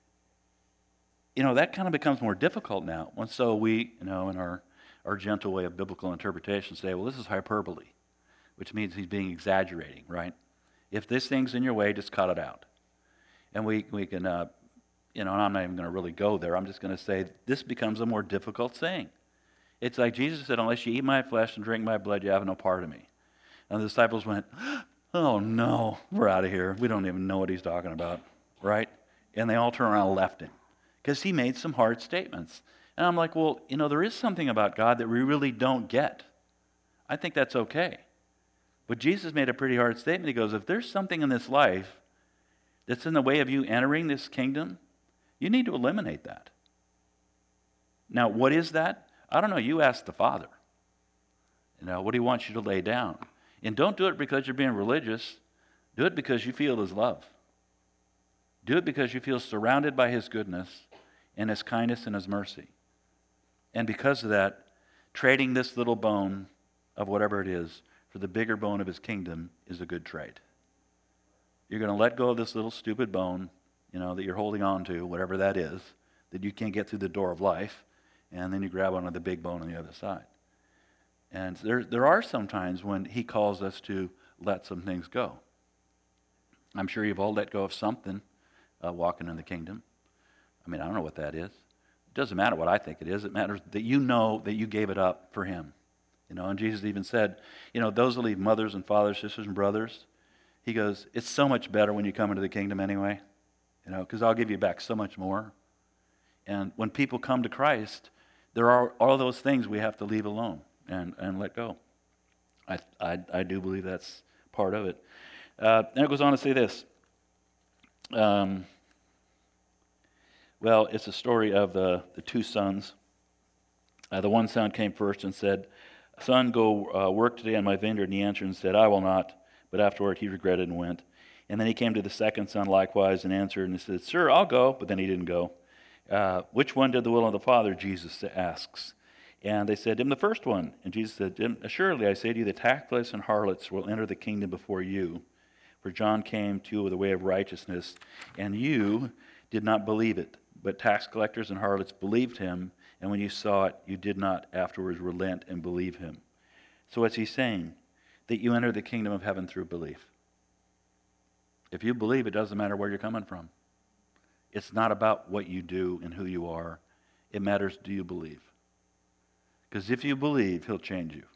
you know, that kind of becomes more difficult now. And so we, you know, in our, our gentle way of biblical interpretation say, well, this is hyperbole, which means he's being exaggerating, right? If this thing's in your way, just cut it out. And we, we can, uh, you know, and I'm not even going to really go there. I'm just going to say this becomes a more difficult saying. It's like Jesus said, unless you eat my flesh and drink my blood, you have no part of me. And the disciples went, oh no, we're out of here. We don't even know what he's talking about, right? And they all turned around and left him because he made some hard statements. And I'm like, well, you know, there is something about God that we really don't get. I think that's okay. But Jesus made a pretty hard statement. He goes, if there's something in this life that's in the way of you entering this kingdom, you need to eliminate that. Now, what is that? I don't know. You ask the Father. You know, what do he want you to lay down? And don't do it because you're being religious. Do it because you feel his love. Do it because you feel surrounded by his goodness and his kindness and his mercy. And because of that, trading this little bone of whatever it is for the bigger bone of his kingdom is a good trade. You're going to let go of this little stupid bone, you know, that you're holding on to, whatever that is, that you can't get through the door of life, and then you grab onto the big bone on the other side. And there, there are some times when he calls us to let some things go. I'm sure you've all let go of something uh, walking in the kingdom. I mean, I don't know what that is. It doesn't matter what I think it is. It matters that you know that you gave it up for him. You know, and Jesus even said, you know, those that leave mothers and fathers, sisters and brothers, he goes, it's so much better when you come into the kingdom anyway, you know, because I'll give you back so much more. And when people come to Christ, there are all those things we have to leave alone and, and let go. I, I, I do believe that's part of it. Uh, and it goes on to say this. Um, well, it's a story of the, the two sons. Uh, the one son came first and said, son, go uh, work today on my vineyard. And he answered and said, I will not. But afterward he regretted and went. And then he came to the second son likewise and answered and he said, sir, I'll go. But then he didn't go. Uh, which one did the will of the Father? Jesus asks. And they said, him the first one. And Jesus said, assuredly I say to you, the tax collectors and harlots will enter the kingdom before you. For John came to you with the way of righteousness, and you did not believe it. But tax collectors and harlots believed him, and when you saw it, you did not afterwards relent and believe him. So what's he saying? That you enter the kingdom of heaven through belief. If you believe, it doesn't matter where you're coming from. It's not about what you do and who you are. It matters, do you believe? Because if you believe, he'll change you.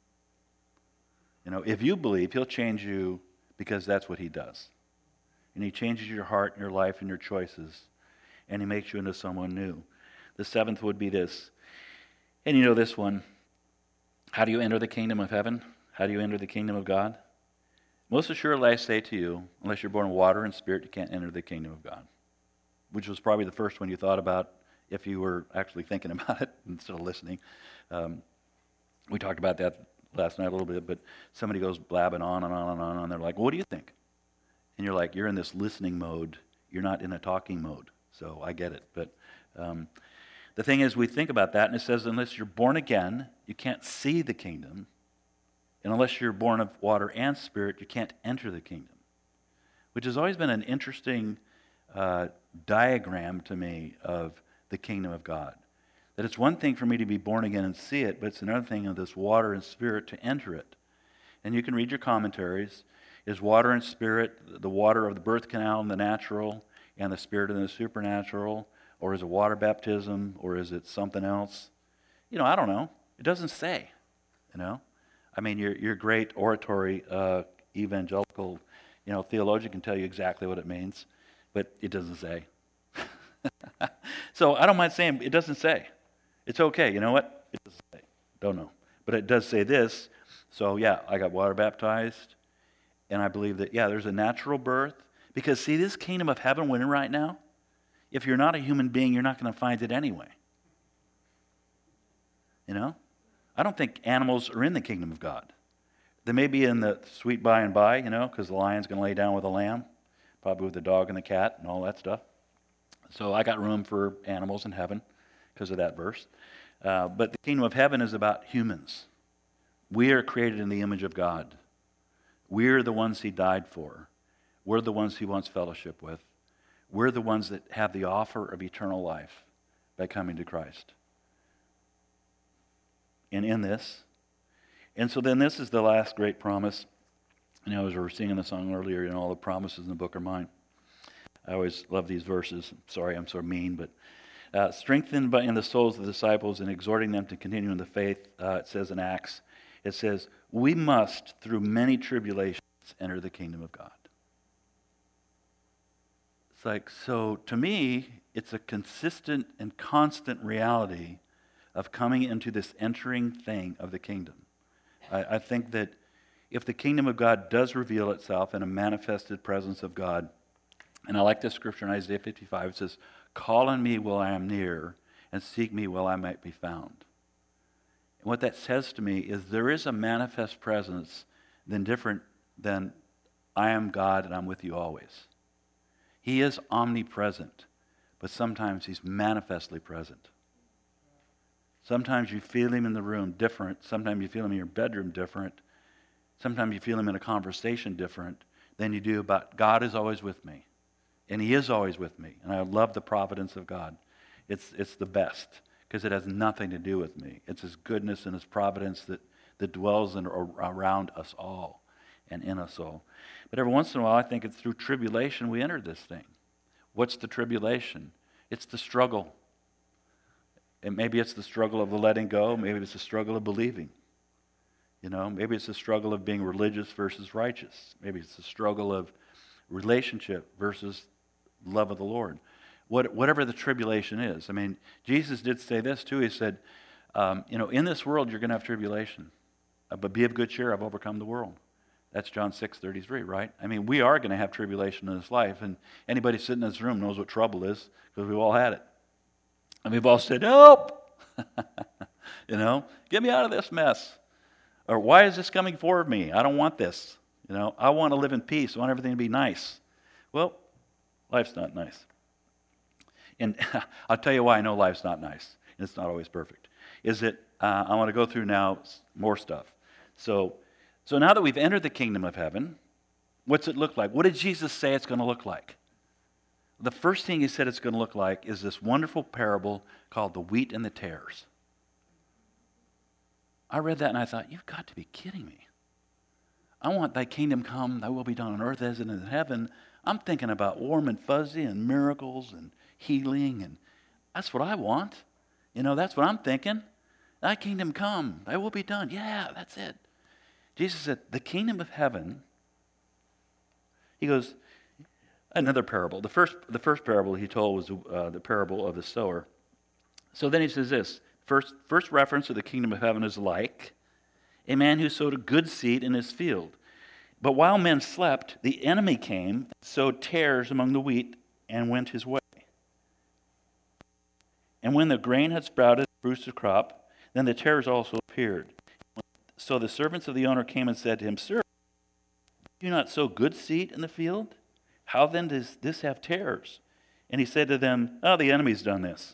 You know, if you believe, he'll change you because that's what he does. And he changes your heart and your life and your choices, and he makes you into someone new. The seventh would be this. And you know this one. How do you enter the kingdom of heaven? How do you enter the kingdom of God? Most assuredly I say to you, unless you're born of water and spirit, you can't enter the kingdom of God. Which was probably the first one you thought about if you were actually thinking about it instead of listening. Um, we talked about that last night a little bit, but somebody goes blabbing on and on and on, and they're like, well, what do you think? And you're like, you're in this listening mode. You're not in a talking mode. So I get it. But um, the thing is, we think about that, and it says, unless you're born again, you can't see the kingdom. And unless you're born of water and spirit, you can't enter the kingdom. Which has always been an interesting uh, diagram to me of the kingdom of God. That it's one thing for me to be born again and see it, but it's another thing of this water and spirit to enter it. And you can read your commentaries. Is water and spirit the water of the birth canal and the natural, and the spirit and the supernatural? Or is it water baptism? Or is it something else? You know, I don't know. It doesn't say, you know. I mean, your, your great oratory uh, evangelical, you know, theologian can tell you exactly what it means, but it doesn't say. So I don't mind saying it doesn't say. It's okay. You know what? It doesn't say. Don't know. But it does say this. So yeah, I got water baptized, and I believe that, yeah, there's a natural birth, Because, see, this kingdom of heaven we're in right now, if you're not a human being, you're not going to find it anyway. You know? I don't think animals are in the kingdom of God. They may be in the sweet by and by, you know, because the lion's going to lay down with the lamb, probably with the dog and the cat and all that stuff. So I got room for animals in heaven because of that verse. Uh, but the kingdom of heaven is about humans. We are created in the image of God. We're the ones he died for. We're the ones he wants fellowship with. We're the ones that have the offer of eternal life by coming to Christ. And in this, and so then this is the last great promise. You know, as we were singing the song earlier, you know, all the promises in the book are mine. I always love these verses. Sorry, I'm so mean, but uh, strengthened by in the souls of the disciples and exhorting them to continue in the faith, uh, it says in Acts, it says, we must, through many tribulations, enter the kingdom of God. It's like, so to me, it's a consistent and constant reality of coming into this entering thing of the kingdom. I, I think that if the kingdom of God does reveal itself in a manifested presence of God, and I like this scripture in Isaiah fifty-five, it says, call on me while I am near, and seek me while I might be found. And what that says to me is there is a manifest presence than different than I am God and I'm with you always. He is omnipresent, but sometimes he's manifestly present. Sometimes you feel him in the room different. Sometimes you feel him in your bedroom different. Sometimes you feel him in a conversation different than you do about God is always with me. And he is always with me. And I love the providence of God. It's, it's the best because it has nothing to do with me. It's his goodness and his providence that, that dwells in, around us all and in us all. But every once in a while, I think it's through tribulation we enter this thing. What's the tribulation? It's the struggle. And maybe it's the struggle of the letting go. Maybe it's the struggle of believing. You know, maybe it's the struggle of being religious versus righteous. Maybe it's the struggle of relationship versus love of the Lord. What, whatever the tribulation is. I mean, Jesus did say this too. He said, um, you know, in this world you're going to have tribulation. Uh, but be of good cheer, I've overcome the world. That's John six thirty-three, right? I mean, we are going to have tribulation in this life. And anybody sitting in this room knows what trouble is because we've all had it. And we've all said, help! You know, get me out of this mess. Or why is this coming for me? I don't want this. You know, I want to live in peace. I want everything to be nice. Well, life's not nice. And I'll tell you why I know life's not nice. And it's not always perfect. Is that uh, I want to go through now more stuff. So, so now that we've entered the kingdom of heaven, what's it look like? What did Jesus say it's going to look like? The first thing he said it's going to look like is this wonderful parable called the wheat and the tares. I read that and I thought, you've got to be kidding me. I want thy kingdom come, thy will be done on earth as it is in heaven. I'm thinking about warm and fuzzy and miracles and healing, and that's what I want. You know, that's what I'm thinking. Thy kingdom come, thy will be done. Yeah, that's it. Jesus said, the kingdom of heaven, he goes, another parable. The first, the first parable he told was uh, the parable of the sower. So then he says this, first, first reference to the kingdom of heaven is like a man who sowed a good seed in his field. But while men slept, the enemy came, sowed tares among the wheat, and went his way. And when the grain had sprouted, produced a crop, then the tares also appeared. So the servants of the owner came and said to him, Sir, do you not sow good seed in the field? How then does this have tares? And he said to them, oh, the enemy's done this.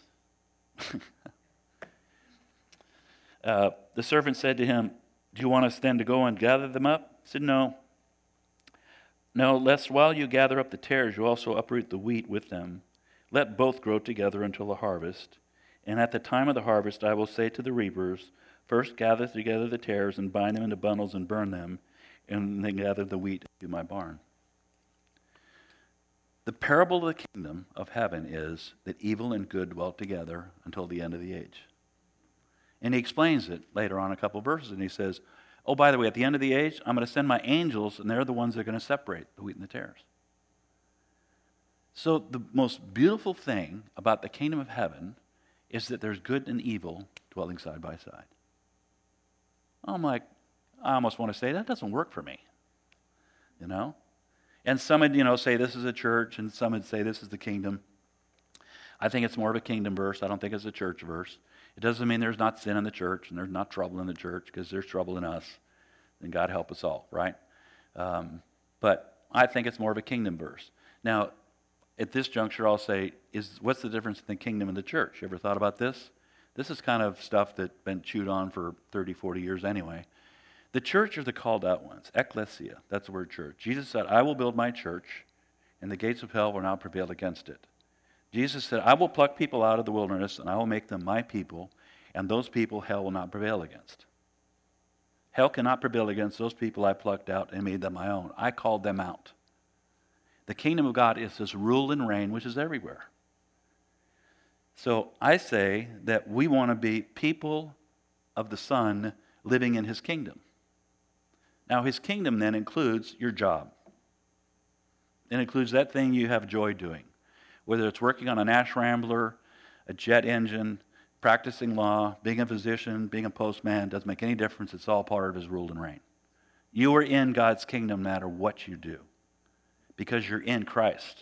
uh, the servant said to him, do you want us then to go and gather them up? He said, no. No, lest while you gather up the tares, you also uproot the wheat with them. Let both grow together until the harvest. And at the time of the harvest, I will say to the reapers, first gather together the tares and bind them into bundles and burn them, and then gather the wheat into my barn. The parable of the kingdom of heaven is that evil and good dwell together until the end of the age. And he explains it later on a couple of verses, and he says, oh, by the way, at the end of the age, I'm going to send my angels, and they're the ones that are going to separate the wheat and the tares. So the most beautiful thing about the kingdom of heaven is that there's good and evil dwelling side by side. I'm like, I almost want to say, that doesn't work for me. You know? And some would, you know, say this is a church, and some would say this is the kingdom. I think it's more of a kingdom verse. I don't think it's a church verse. It doesn't mean there's not sin in the church and there's not trouble in the church, because there's trouble in us. And God help us all, right? Um, but I think it's more of a kingdom verse. Now, at this juncture, I'll say, is what's the difference in the kingdom and the church? You ever thought about this? This is kind of stuff that's been chewed on for thirty, forty years anyway. The church are the called out ones. Ecclesia, that's the word church. Jesus said, I will build my church, and the gates of hell will not prevail against it. Jesus said, I will pluck people out of the wilderness, and I will make them my people, and those people hell will not prevail against. Hell cannot prevail against those people I plucked out and made them my own. I called them out. The kingdom of God is this rule and reign which is everywhere. So I say that we want to be people of the Son living in his kingdom. Now, his kingdom then includes your job. It includes that thing you have joy doing, whether it's working on a Nash Rambler, a jet engine, practicing law, being a physician, being a postman. Doesn't make any difference. It's all part of his rule and reign. You are in God's kingdom no matter what you do, because you're in Christ.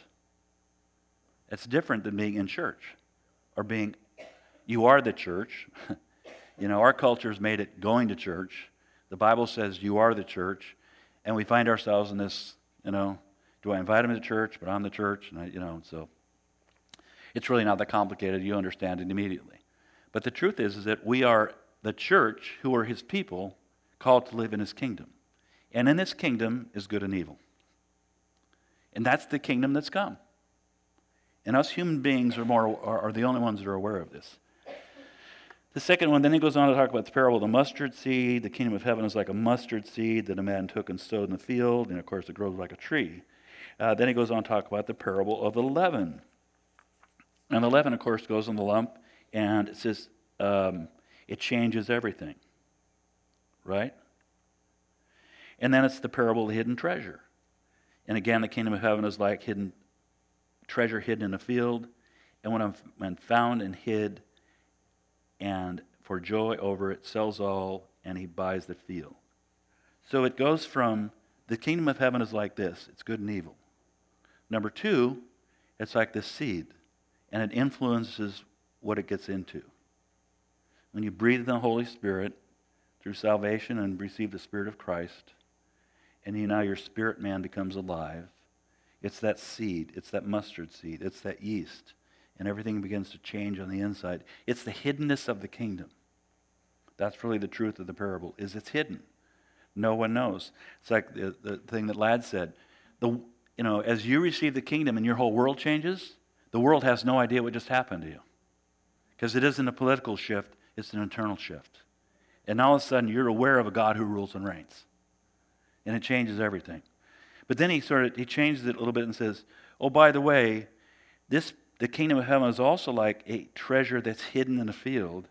It's different than being in church or being, you are the church. You know, our culture's made it going to church. The Bible says you are the church, and we find ourselves in this, you know, do I invite him to church, but I'm the church, and I, you know, so it's really not that complicated. You understand it immediately. But the truth is, is that we are the church who are his people called to live in his kingdom. And in this kingdom is good and evil. And that's the kingdom that's come. And us human beings are, more, are, are the only ones that are aware of this. The second one, then he goes on to talk about the parable of the mustard seed. The kingdom of heaven is like a mustard seed that a man took and sowed in the field. And of course, it grows like a tree. Uh, then he goes on to talk about the parable of the leaven. And the leaven, of course, goes in the lump. And it says um, it changes everything. Right? And then it's the parable of the hidden treasure. And again, the kingdom of heaven is like hidden treasure hidden in a field. And when I'm when found and hid, and for joy over it, sells all, and he buys the field. So it goes from, the kingdom of heaven is like this. It's good and evil. Number two, it's like this seed, and it influences what it gets into. When you breathe in the Holy Spirit through salvation and receive the Spirit of Christ, and you now your spirit man becomes alive, it's that seed, it's that mustard seed, it's that yeast, and everything begins to change on the inside. It's the hiddenness of the kingdom. That's really the truth of the parable, is it's hidden. No one knows. It's like the, the thing that Ladd said. The, you know, as you receive the kingdom and your whole world changes, the world has no idea what just happened to you. Because it isn't a political shift, it's an internal shift. And all of a sudden, you're aware of a God who rules and reigns. And it changes everything. But then he sort of, he changes it a little bit and says, oh, by the way, this the kingdom of heaven is also like a treasure that's hidden in a field.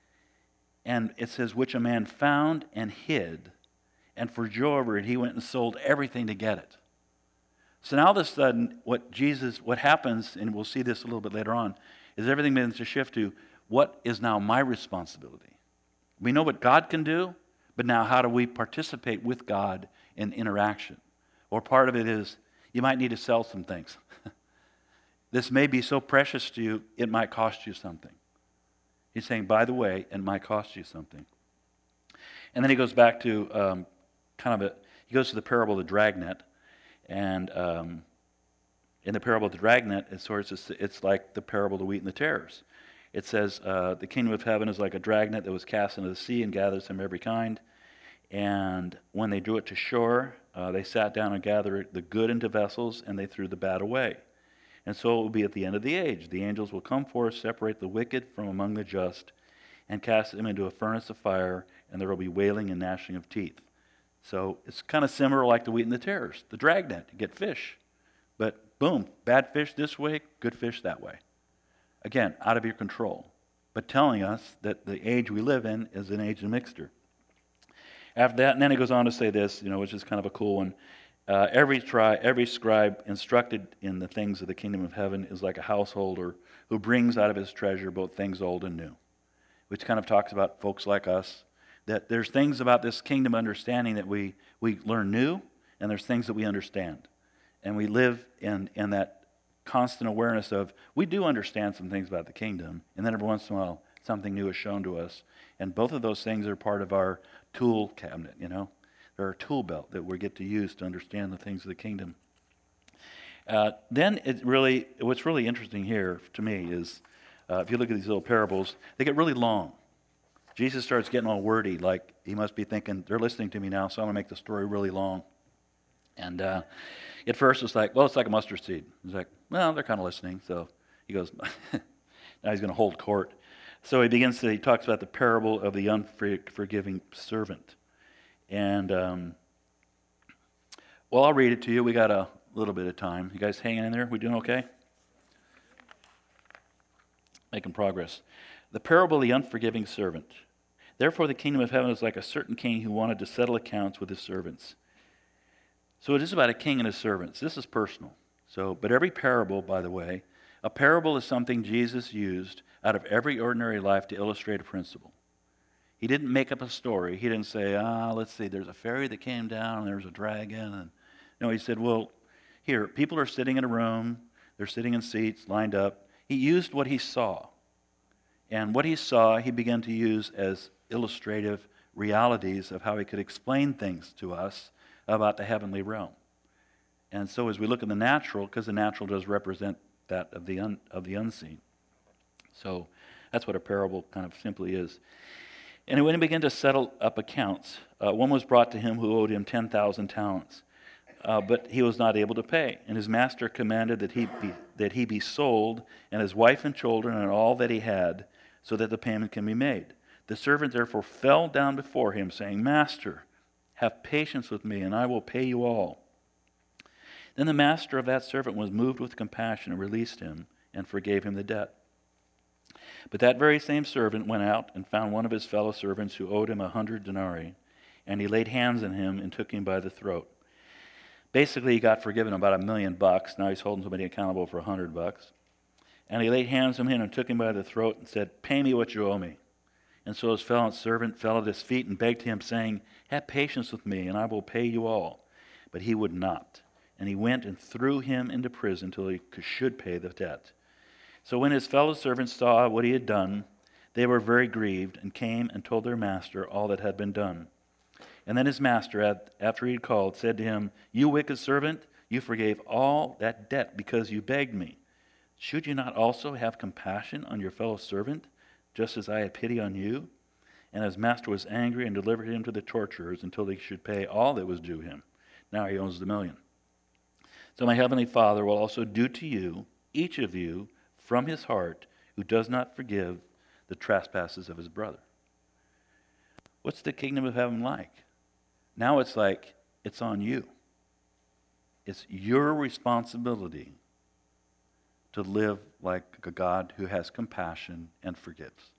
And it says, which a man found and hid. And for joy over it, he went and sold everything to get it. So now all of a sudden, what Jesus, what happens, and we'll see this a little bit later on, is everything begins to shift to, what is now my responsibility? We know what God can do, but now how do we participate with God in interaction? Or part of it is, you might need to sell some things. This may be so precious to you, it might cost you something. He's saying, by the way, it might cost you something. And then he goes back to um, kind of a, he goes to the parable of the dragnet. And um, in the parable of the dragnet, it's, sort of, it's like the parable of the wheat and the tares. It says, uh, the kingdom of heaven is like a dragnet that was cast into the sea and gathers from every kind. And when they drew it to shore, uh, they sat down and gathered the good into vessels, and they threw the bad away. And so it will be at the end of the age. The angels will come forth, separate the wicked from among the just, and cast them into a furnace of fire, and there will be wailing and gnashing of teeth. So it's kind of similar like the wheat and the tares. The dragnet, you get fish. But boom, bad fish this way, good fish that way. Again, out of your control. But telling us that the age we live in is an age of mixture. After that, and then he goes on to say this, you know, which is kind of a cool one. Uh, every tri- every scribe instructed in the things of the kingdom of heaven is like a householder who brings out of his treasure both things old and new, which kind of talks about folks like us, that there's things about this kingdom understanding that we, we learn new, and there's things that we understand. And we live in, in that constant awareness of, we do understand some things about the kingdom, and then every once in a while, something new is shown to us. And both of those things are part of our tool cabinet, you know. They're our tool belt that we get to use to understand the things of the kingdom. Uh, then it really, what's really interesting here to me is, uh, if you look at these little parables, they get really long. Jesus starts getting all wordy, like he must be thinking, they're listening to me now, so I'm going to make the story really long. And uh, at first it's like, well, it's like a mustard seed. He's like, well, they're kind of listening. So he goes, now he's going to hold court. So he begins to, he talks about the parable of the unforgiving servant. And, um, well, I'll read it to you. We got a little bit of time. You guys hanging in there? We doing okay? Making progress. The parable of the unforgiving servant. Therefore, the kingdom of heaven is like a certain king who wanted to settle accounts with his servants. So it is about a king and his servants. This is personal. So, but every parable, by the way, a parable is something Jesus used out of every ordinary life to illustrate a principle. He didn't make up a story. He didn't say, ah, let's see, there's a fairy that came down and there was a dragon. And no, he said, well, here, people are sitting in a room. They're sitting in seats lined up. He used what he saw. And what he saw, he began to use as illustrative realities of how he could explain things to us about the heavenly realm. And so as we look at the natural, because the natural does represent that of the un, of the unseen. So that's what a parable kind of simply is. And when he began to settle up accounts, uh, one was brought to him who owed him ten thousand talents. Uh, but he was not able to pay. And his master commanded that he be, that he be sold, and his wife and children, and all that he had, so that the payment can be made. The servant therefore fell down before him, saying, Master, have patience with me, and I will pay you all. Then the master of that servant was moved with compassion and released him and forgave him the debt. But that very same servant went out and found one of his fellow servants who owed him a hundred denarii, and he laid hands on him and took him by the throat. Basically, he got forgiven about a million bucks. Now he's holding somebody accountable for a hundred bucks. And he laid hands on him and took him by the throat and said, Pay me what you owe me. And so his fellow servant fell at his feet and begged him, saying, Have patience with me, and I will pay you all. But he would not. And he went and threw him into prison till he should pay the debt. So when his fellow servants saw what he had done, they were very grieved, and came and told their master all that had been done. And then his master, after he had called, said to him, You wicked servant, you forgave all that debt because you begged me. Should you not also have compassion on your fellow servant, just as I had pity on you? And his master was angry and delivered him to the torturers until he should pay all that was due him. Now he owns the million. So my heavenly Father will also do to you, each of you, from his heart, who does not forgive the trespasses of his brother. What's the kingdom of heaven like? Now it's like it's on you. It's your responsibility to live like a God who has compassion and forgives.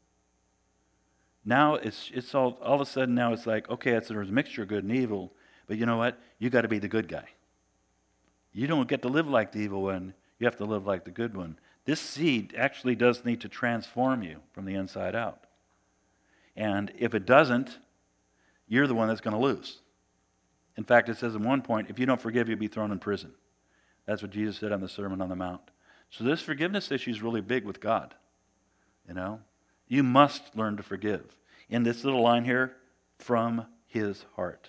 Now it's it's all all of a sudden now it's like, okay, it's, there's a mixture of good and evil, but you know what? You got to be the good guy. You don't get to live like the evil one. You have to live like the good one. This seed actually does need to transform you from the inside out. And if it doesn't, you're the one that's going to lose. In fact, it says at one point, if you don't forgive, you'll be thrown in prison. That's what Jesus said on the Sermon on the Mount. So this forgiveness issue is really big with God. You know, you must learn to forgive. In this little line here, from his heart.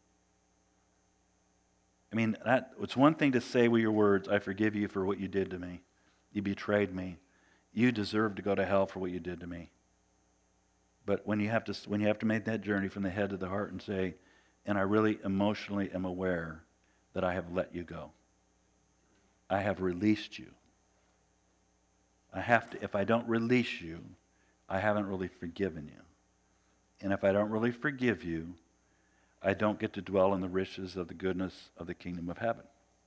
I mean, that, it's one thing to say with your words, I forgive you for what you did to me. You betrayed me. You deserve to go to hell for what you did to me. But when you have to when you have to make that journey from the head to the heart and say, and I really emotionally am aware that I have let you go. I have released you. I have to, if I don't release you, I haven't really forgiven you. And if I don't really forgive you, I don't get to dwell in the riches of the goodness of the kingdom of heaven.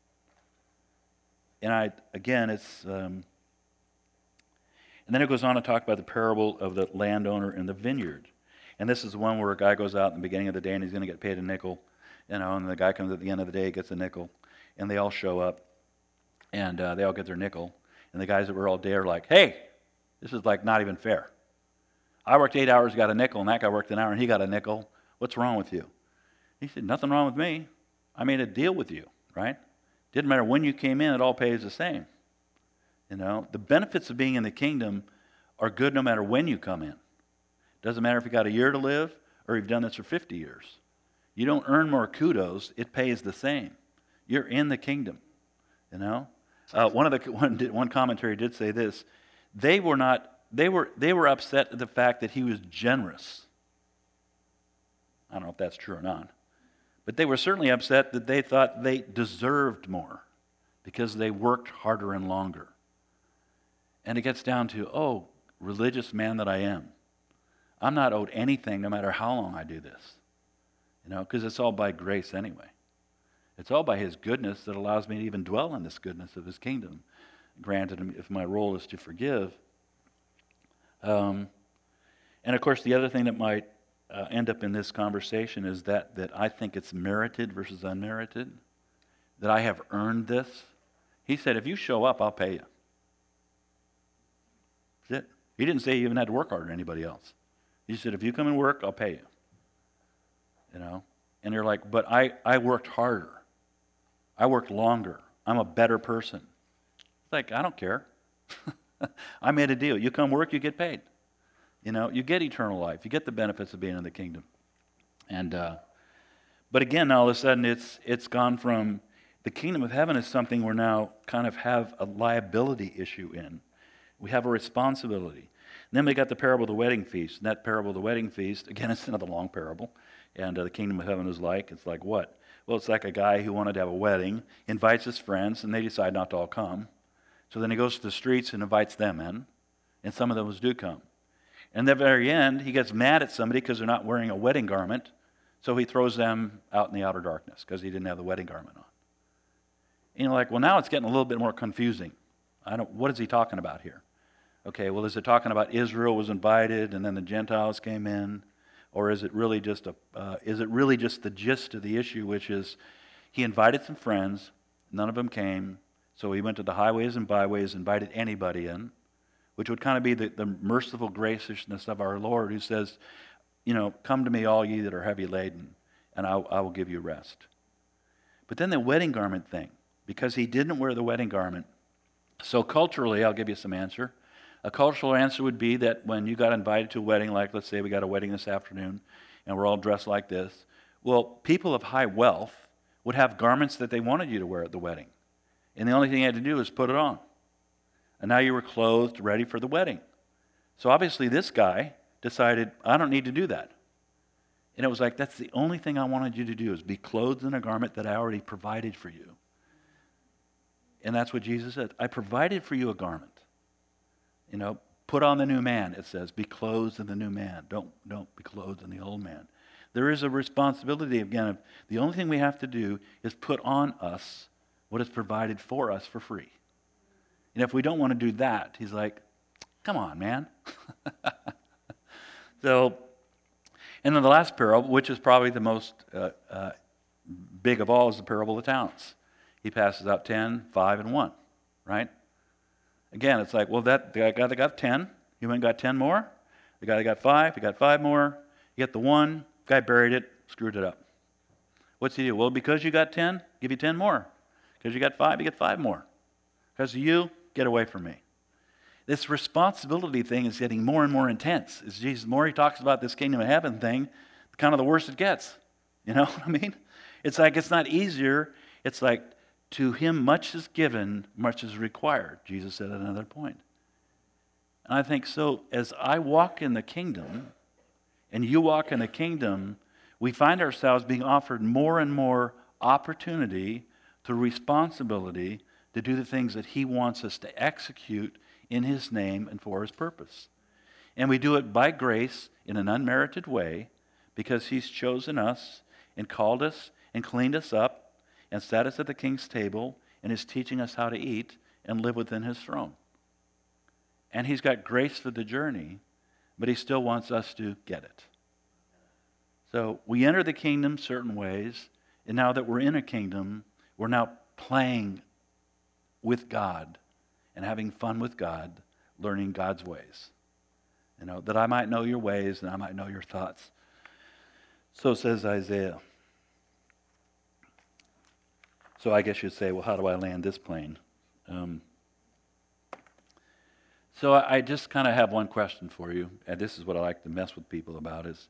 And I, again, it's, um, and then it goes on to talk about the parable of the landowner in the vineyard. And this is the one where a guy goes out in the beginning of the day and he's going to get paid a nickel, you know, and the guy comes at the end of the day, gets a nickel, and they all show up, and uh, they all get their nickel. And the guys that were all day are like, hey, this is like not even fair. I worked eight hours, got a nickel, and that guy worked an hour and he got a nickel. What's wrong with you? He said, nothing wrong with me. I made a deal with you, right? Didn't matter when you came in, it all pays the same. You know, the benefits of being in the kingdom are good no matter when you come in. Doesn't matter if you got a year to live or you've done this for fifty years. You don't earn more kudos, it pays the same. You're in the kingdom, you know. Uh, one of the one, one commentary did say this: they were not they were they were upset at the fact that he was generous. I don't know if that's true or not, but they were certainly upset that they thought they deserved more because they worked harder and longer. And it gets down to, oh, religious man that I am, I'm not owed anything no matter how long I do this, you know, because it's all by grace anyway. It's all by his goodness that allows me to even dwell in this goodness of his kingdom. Granted, if my role is to forgive. Um, and of course, the other thing that might uh, end up in this conversation is that, that I think it's merited versus unmerited, that I have earned this. He said, if you show up, I'll pay you. That's it. He didn't say you even had to work harder than anybody else. He said, if you come and work, I'll pay you. You know? And you're like, but I, I worked harder. I worked longer. I'm a better person. It's like, I don't care. I made a deal. You come work, you get paid. You know, you get eternal life. You get the benefits of being in the kingdom. And, uh, but again, all of a sudden, it's it's gone from the kingdom of heaven is something we're now kind of have a liability issue in. We have a responsibility. And then we got the parable of the wedding feast. And that parable of the wedding feast, again, it's another long parable. And uh, the kingdom of heaven is like, it's like what? Well, it's like a guy who wanted to have a wedding, invites his friends, and they decide not to all come. So then he goes to the streets and invites them in, and some of those do come. And at the very end, he gets mad at somebody because they're not wearing a wedding garment, so he throws them out in the outer darkness because he didn't have the wedding garment on. And you're like, well, now it's getting a little bit more confusing. I don't. What is he talking about here? Okay, well, is it talking about Israel was invited and then the Gentiles came in? Or is it really just a? Uh, is it really just the gist of the issue, which is he invited some friends, none of them came, so he went to the highways and byways, invited anybody in, which would kind of be the, the merciful graciousness of our Lord, who says, you know, come to me, all ye that are heavy laden, and I, I will give you rest. But then the wedding garment thing, because he didn't wear the wedding garment. So culturally, I'll give you some answer. A cultural answer would be that when you got invited to a wedding, like let's say we got a wedding this afternoon, and we're all dressed like this, well, people of high wealth would have garments that they wanted you to wear at the wedding. And the only thing you had to do was put it on. And now you were clothed, ready for the wedding. So obviously this guy decided, I don't need to do that. And it was like, that's the only thing I wanted you to do, is be clothed in a garment that I already provided for you. And that's what Jesus said. I provided for you a garment. You know, put on the new man, it says. Be clothed in the new man. Don't, don't be clothed in the old man. There is a responsibility, again, of the only thing we have to do is put on us what is provided for us for free. And if we don't want to do that, he's like, come on, man. So, and then the last parable, which is probably the most uh, uh, big of all, is the parable of the talents. He passes out ten, five, and one, right? Again, it's like, well, that the guy that got ten, he went and got ten more. The guy that got five, he got five more. You get the one, guy buried it, screwed it up. What's he do? Well, because you got ten, give you ten more. Because you got five, you get five more. Because of you, get away from me. This responsibility thing is getting more and more intense. As Jesus, the more he talks about this kingdom of heaven thing, kind of the worse it gets. You know what I mean? It's like it's not easier. It's like, to him much is given, much is required, Jesus said at another point. And I think so, as I walk in the kingdom, and you walk in the kingdom, we find ourselves being offered more and more opportunity through responsibility to do the things that he wants us to execute in his name and for his purpose. And we do it by grace in an unmerited way because he's chosen us and called us and cleaned us up and sat us at the king's table and is teaching us how to eat and live within his throne. And he's got grace for the journey, but he still wants us to get it. So we enter the kingdom certain ways, and now that we're in a kingdom, we're now playing with God and having fun with God, learning God's ways. You know, that I might know your ways and I might know your thoughts. So says Isaiah. So I guess you'd say, well, how do I land this plane? Um, so I, I just kind of have one question for you, and this is what I like to mess with people about is,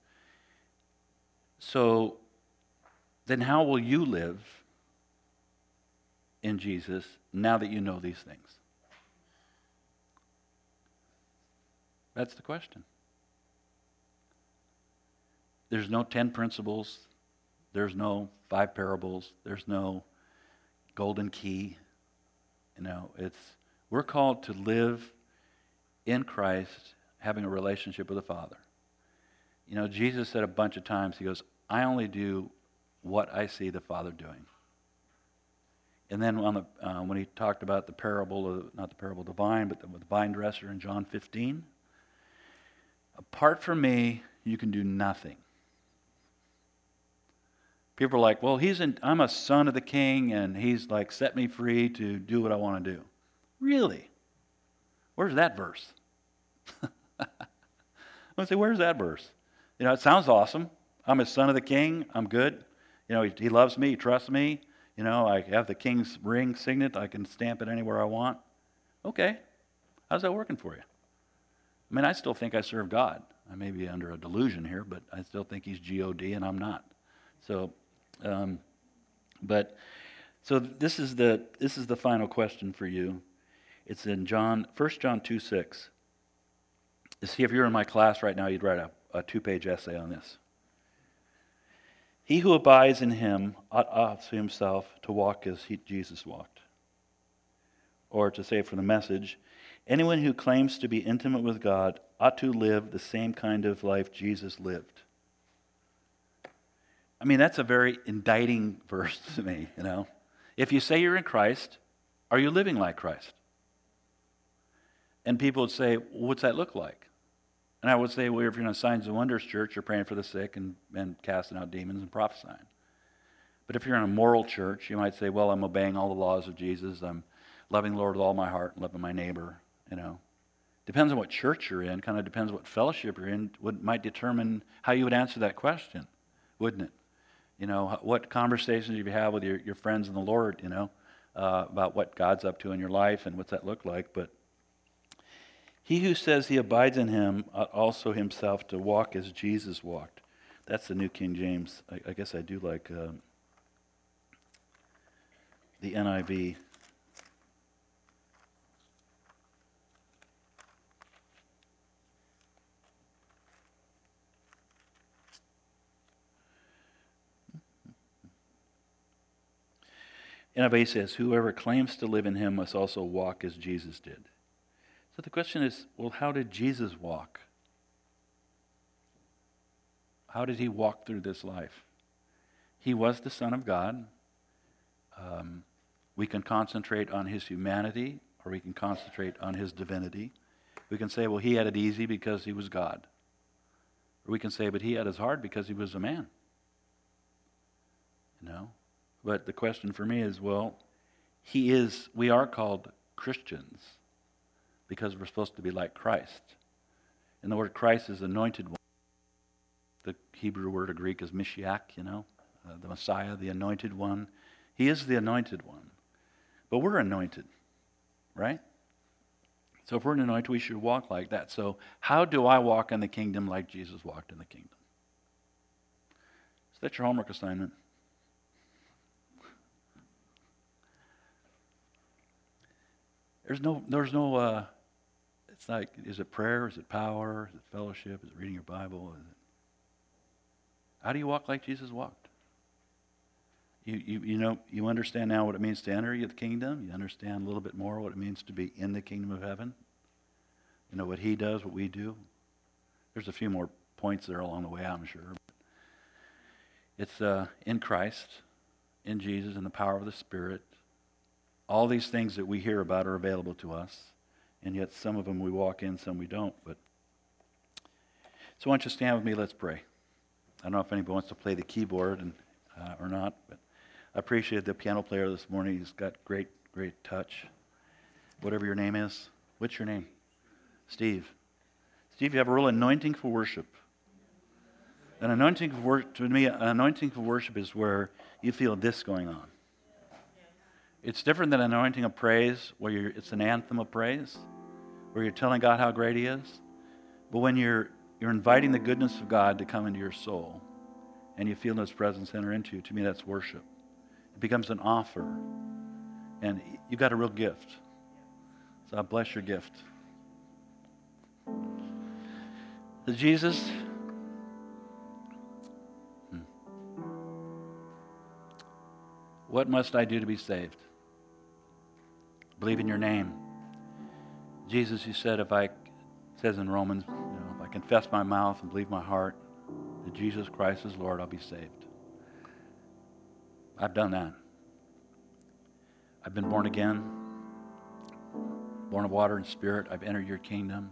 so then how will you live in Jesus now that you know these things? That's the question. There's no ten principles. There's no five parables. There's no golden key. You know, it's we're called to live in Christ, having a relationship with the Father. You know, Jesus said a bunch of times, he goes, I only do what I see the Father doing. And then on the, uh, when he talked about the parable, of, not the parable of the vine, but the, the vine dresser in John fifteen, apart from me, you can do nothing. People are like, well, he's in, I'm a son of the king, and he's like set me free to do what I want to do. Really? Where's that verse? I want to say, where's that verse? You know, it sounds awesome. I'm a son of the king. I'm good. You know, he, he loves me. He trusts me. You know, I have the king's ring signet. I can stamp it anywhere I want. Okay. How's that working for you? I mean, I still think I serve God. I may be under a delusion here, but I still think he's G O D and I'm not. So, um, but, so this is the this is the final question for you. It's in John, First John two six. See, if you're in my class right now, you'd write a, a two-page essay on this. He who abides in him ought also himself to walk as he, Jesus walked. Or to say from the Message, anyone who claims to be intimate with God ought to live the same kind of life Jesus lived. I mean, that's a very indicting verse to me, you know. If you say you're in Christ, are you living like Christ? And people would say, well, what's that look like? And I would say, well, if you're in a Signs and Wonders church, you're praying for the sick and, and casting out demons and prophesying. But if you're in a moral church, you might say, well, I'm obeying all the laws of Jesus. I'm loving the Lord with all my heart and loving my neighbor, you know. Depends on what church you're in, kind of depends what fellowship you're in, would, might determine how you would answer that question, wouldn't it? You know, what conversations you have with your, your friends in the Lord, you know, uh, about what God's up to in your life and what's that look like. But he who says he abides in him ought also himself to walk as Jesus walked. That's the New King James. I, I guess I do like uh, the N I V. N I V says, whoever claims to live in him must also walk as Jesus did. So the question is, well, how did Jesus walk? How did he walk through this life? He was the Son of God. Um, we can concentrate on his humanity, or we can concentrate on his divinity. We can say, well, he had it easy because he was God. Or we can say, but he had it hard because he was a man. You know? But the question for me is, well, he is, we are called Christians because we're supposed to be like Christ. And the word Christ is anointed one. The Hebrew word or Greek is Mashiach, you know, uh, the Messiah, the anointed one. He is the anointed one. But we're anointed, right? So if we're anointed, we should walk like that. So how do I walk in the kingdom like Jesus walked in the kingdom? So that's your homework assignment. There's no, there's no, uh, it's like, is it prayer? Is it power? Is it fellowship? Is it reading your Bible? Is it, how do you walk like Jesus walked? You, you, you know, you understand now what it means to enter the kingdom. You understand a little bit more what it means to be in the kingdom of heaven. You know, what he does, what we do. There's a few more points there along the way, I'm sure. It's uh, in Christ, in Jesus, in the power of the Spirit. All these things that we hear about are available to us, and yet some of them we walk in, some we don't. But so why don't you stand with me, let's pray. I don't know if anybody wants to play the keyboard and, uh, or not, but I appreciate the piano player this morning. He's got great, great touch. Whatever your name is. What's your name? Steve. Steve, you have a real anointing for worship. An anointing for worship, to me, an anointing for worship is where you feel this going on. It's different than anointing of praise, where you're, it's an anthem of praise, where you're telling God how great He is. But when you're you're inviting the goodness of God to come into your soul, and you feel His presence enter into you, to me that's worship. It becomes an offer, and you got a real gift. So I bless your gift. So Jesus, hmm. what must I do to be saved? Believe in your name. Jesus, you said, if I, it says in Romans, you know, if I confess my mouth and believe my heart that Jesus Christ is Lord, I'll be saved. I've done that. I've been born again, born of water and spirit. I've entered your kingdom.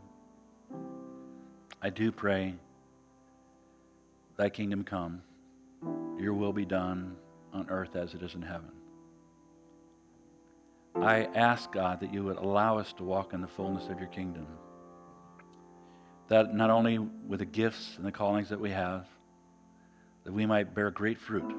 I do pray, thy kingdom come, your will be done on earth as it is in heaven. I ask, God, that you would allow us to walk in the fullness of your kingdom. That not only with the gifts and the callings that we have, that we might bear great fruit.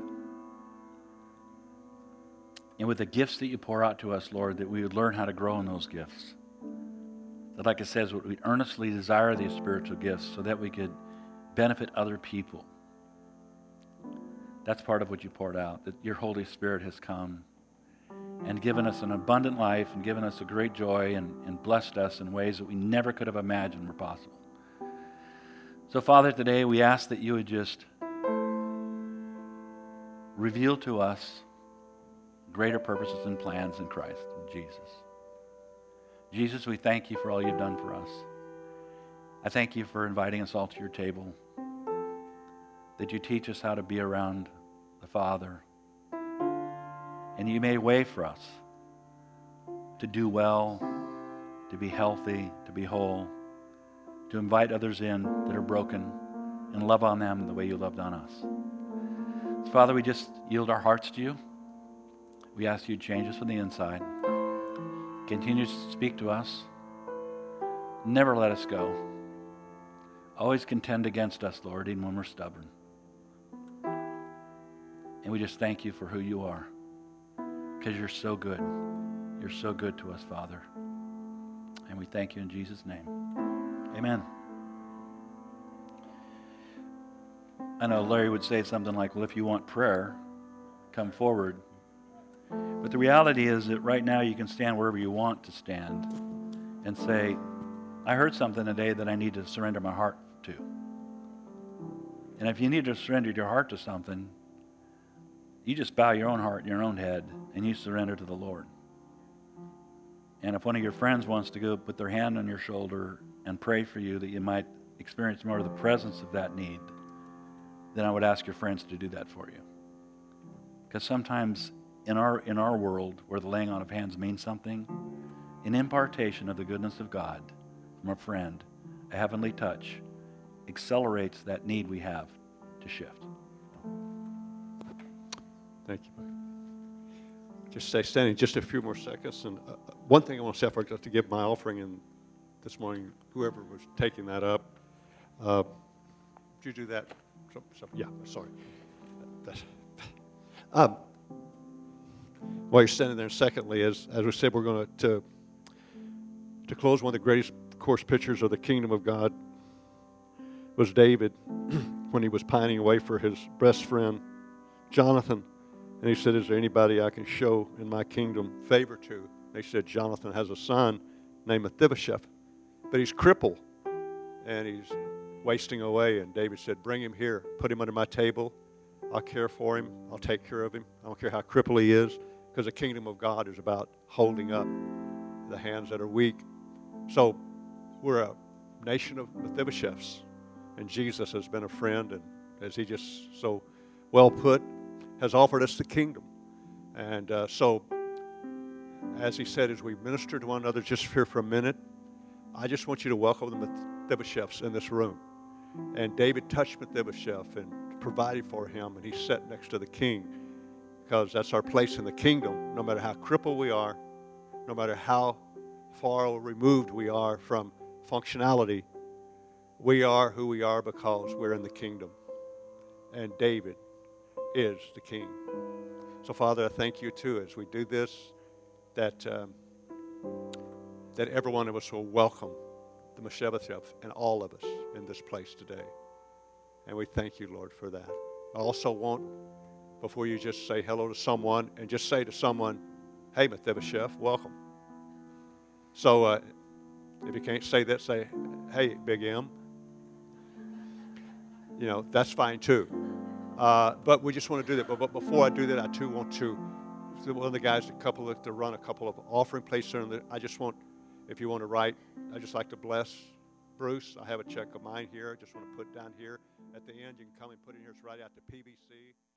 And with the gifts that you pour out to us, Lord, that we would learn how to grow in those gifts. That, like it says, we earnestly desire these spiritual gifts so that we could benefit other people. That's part of what you poured out, that your Holy Spirit has come and given us an abundant life and given us a great joy and, and blessed us in ways that we never could have imagined were possible. So, Father, today we ask that you would just reveal to us greater purposes and plans in Christ, in Jesus. Jesus, we thank you for all you've done for us. I thank you for inviting us all to your table, that you teach us how to be around the Father, and you made way for us to do well, to be healthy, to be whole, to invite others in that are broken and love on them the way you loved on us. So, Father, we just yield our hearts to you. We ask you to change us from the inside. Continue to speak to us. Never let us go. Always contend against us, Lord, even when we're stubborn. And we just thank you for who you are, because you're so good. You're so good to us, Father. And we thank you in Jesus' name. Amen. I know Larry would say something like, well, if you want prayer, come forward. But the reality is that right now you can stand wherever you want to stand and say, I heard something today that I need to surrender my heart to. And if you need to surrender your heart to something, you just bow your own heart and your own head and you surrender to the Lord. And if one of your friends wants to go put their hand on your shoulder and pray for you that you might experience more of the presence of that need, then I would ask your friends to do that for you. Because sometimes in our in our world, where the laying on of hands means something, an impartation of the goodness of God from a friend, a heavenly touch, accelerates that need we have to shift. Thank you. Just stay standing just a few more seconds. And uh, one thing I want to say, I forgot to give my offering in this morning, whoever was taking that up. Uh, did you do that? So, so, yeah, sorry. That's, um, while you're standing there, secondly, as, as we said, we're going to, to close, one of the greatest, of course, pictures of the kingdom of God was David when he was pining away for his best friend, Jonathan. And he said, is there anybody I can show in my kingdom favor to? They said, Jonathan has a son named Mephibosheth, but he's crippled and he's wasting away. And David said, bring him here, put him under my table. I'll care for him. I'll take care of him. I don't care how crippled he is, because the kingdom of God is about holding up the hands that are weak. So we're a nation of Mephibosheths, and Jesus has been a friend, and as he just so well put, has offered us the kingdom. And uh, so, as he said, as we minister to one another just here for a minute, I just want you to welcome the Mephibosheths in this room. And David touched Mephibosheth and provided for him, and he sat next to the king, because that's our place in the kingdom. No matter how crippled we are, no matter how far removed we are from functionality, we are who we are because we're in the kingdom. And David is the king. So, Father, I thank you, too, as we do this, that um, that every one of us will welcome the Meshevacheth and all of us in this place today. And we thank you, Lord, for that. I also want, before you just say hello to someone, and just say to someone, hey, Mephibosheth, welcome. So uh, if you can't say that, say, hey, Big M. You know, that's fine too. Uh, but we just want to do that. But, but before I do that, I too want to, one of the guys, a couple of, to run a couple of offering plates there. And I just want, if you want to write, I just like to bless Bruce. I have a check of mine here. I just want to put down here at the end. You can come and put it here. It's right out to P B C.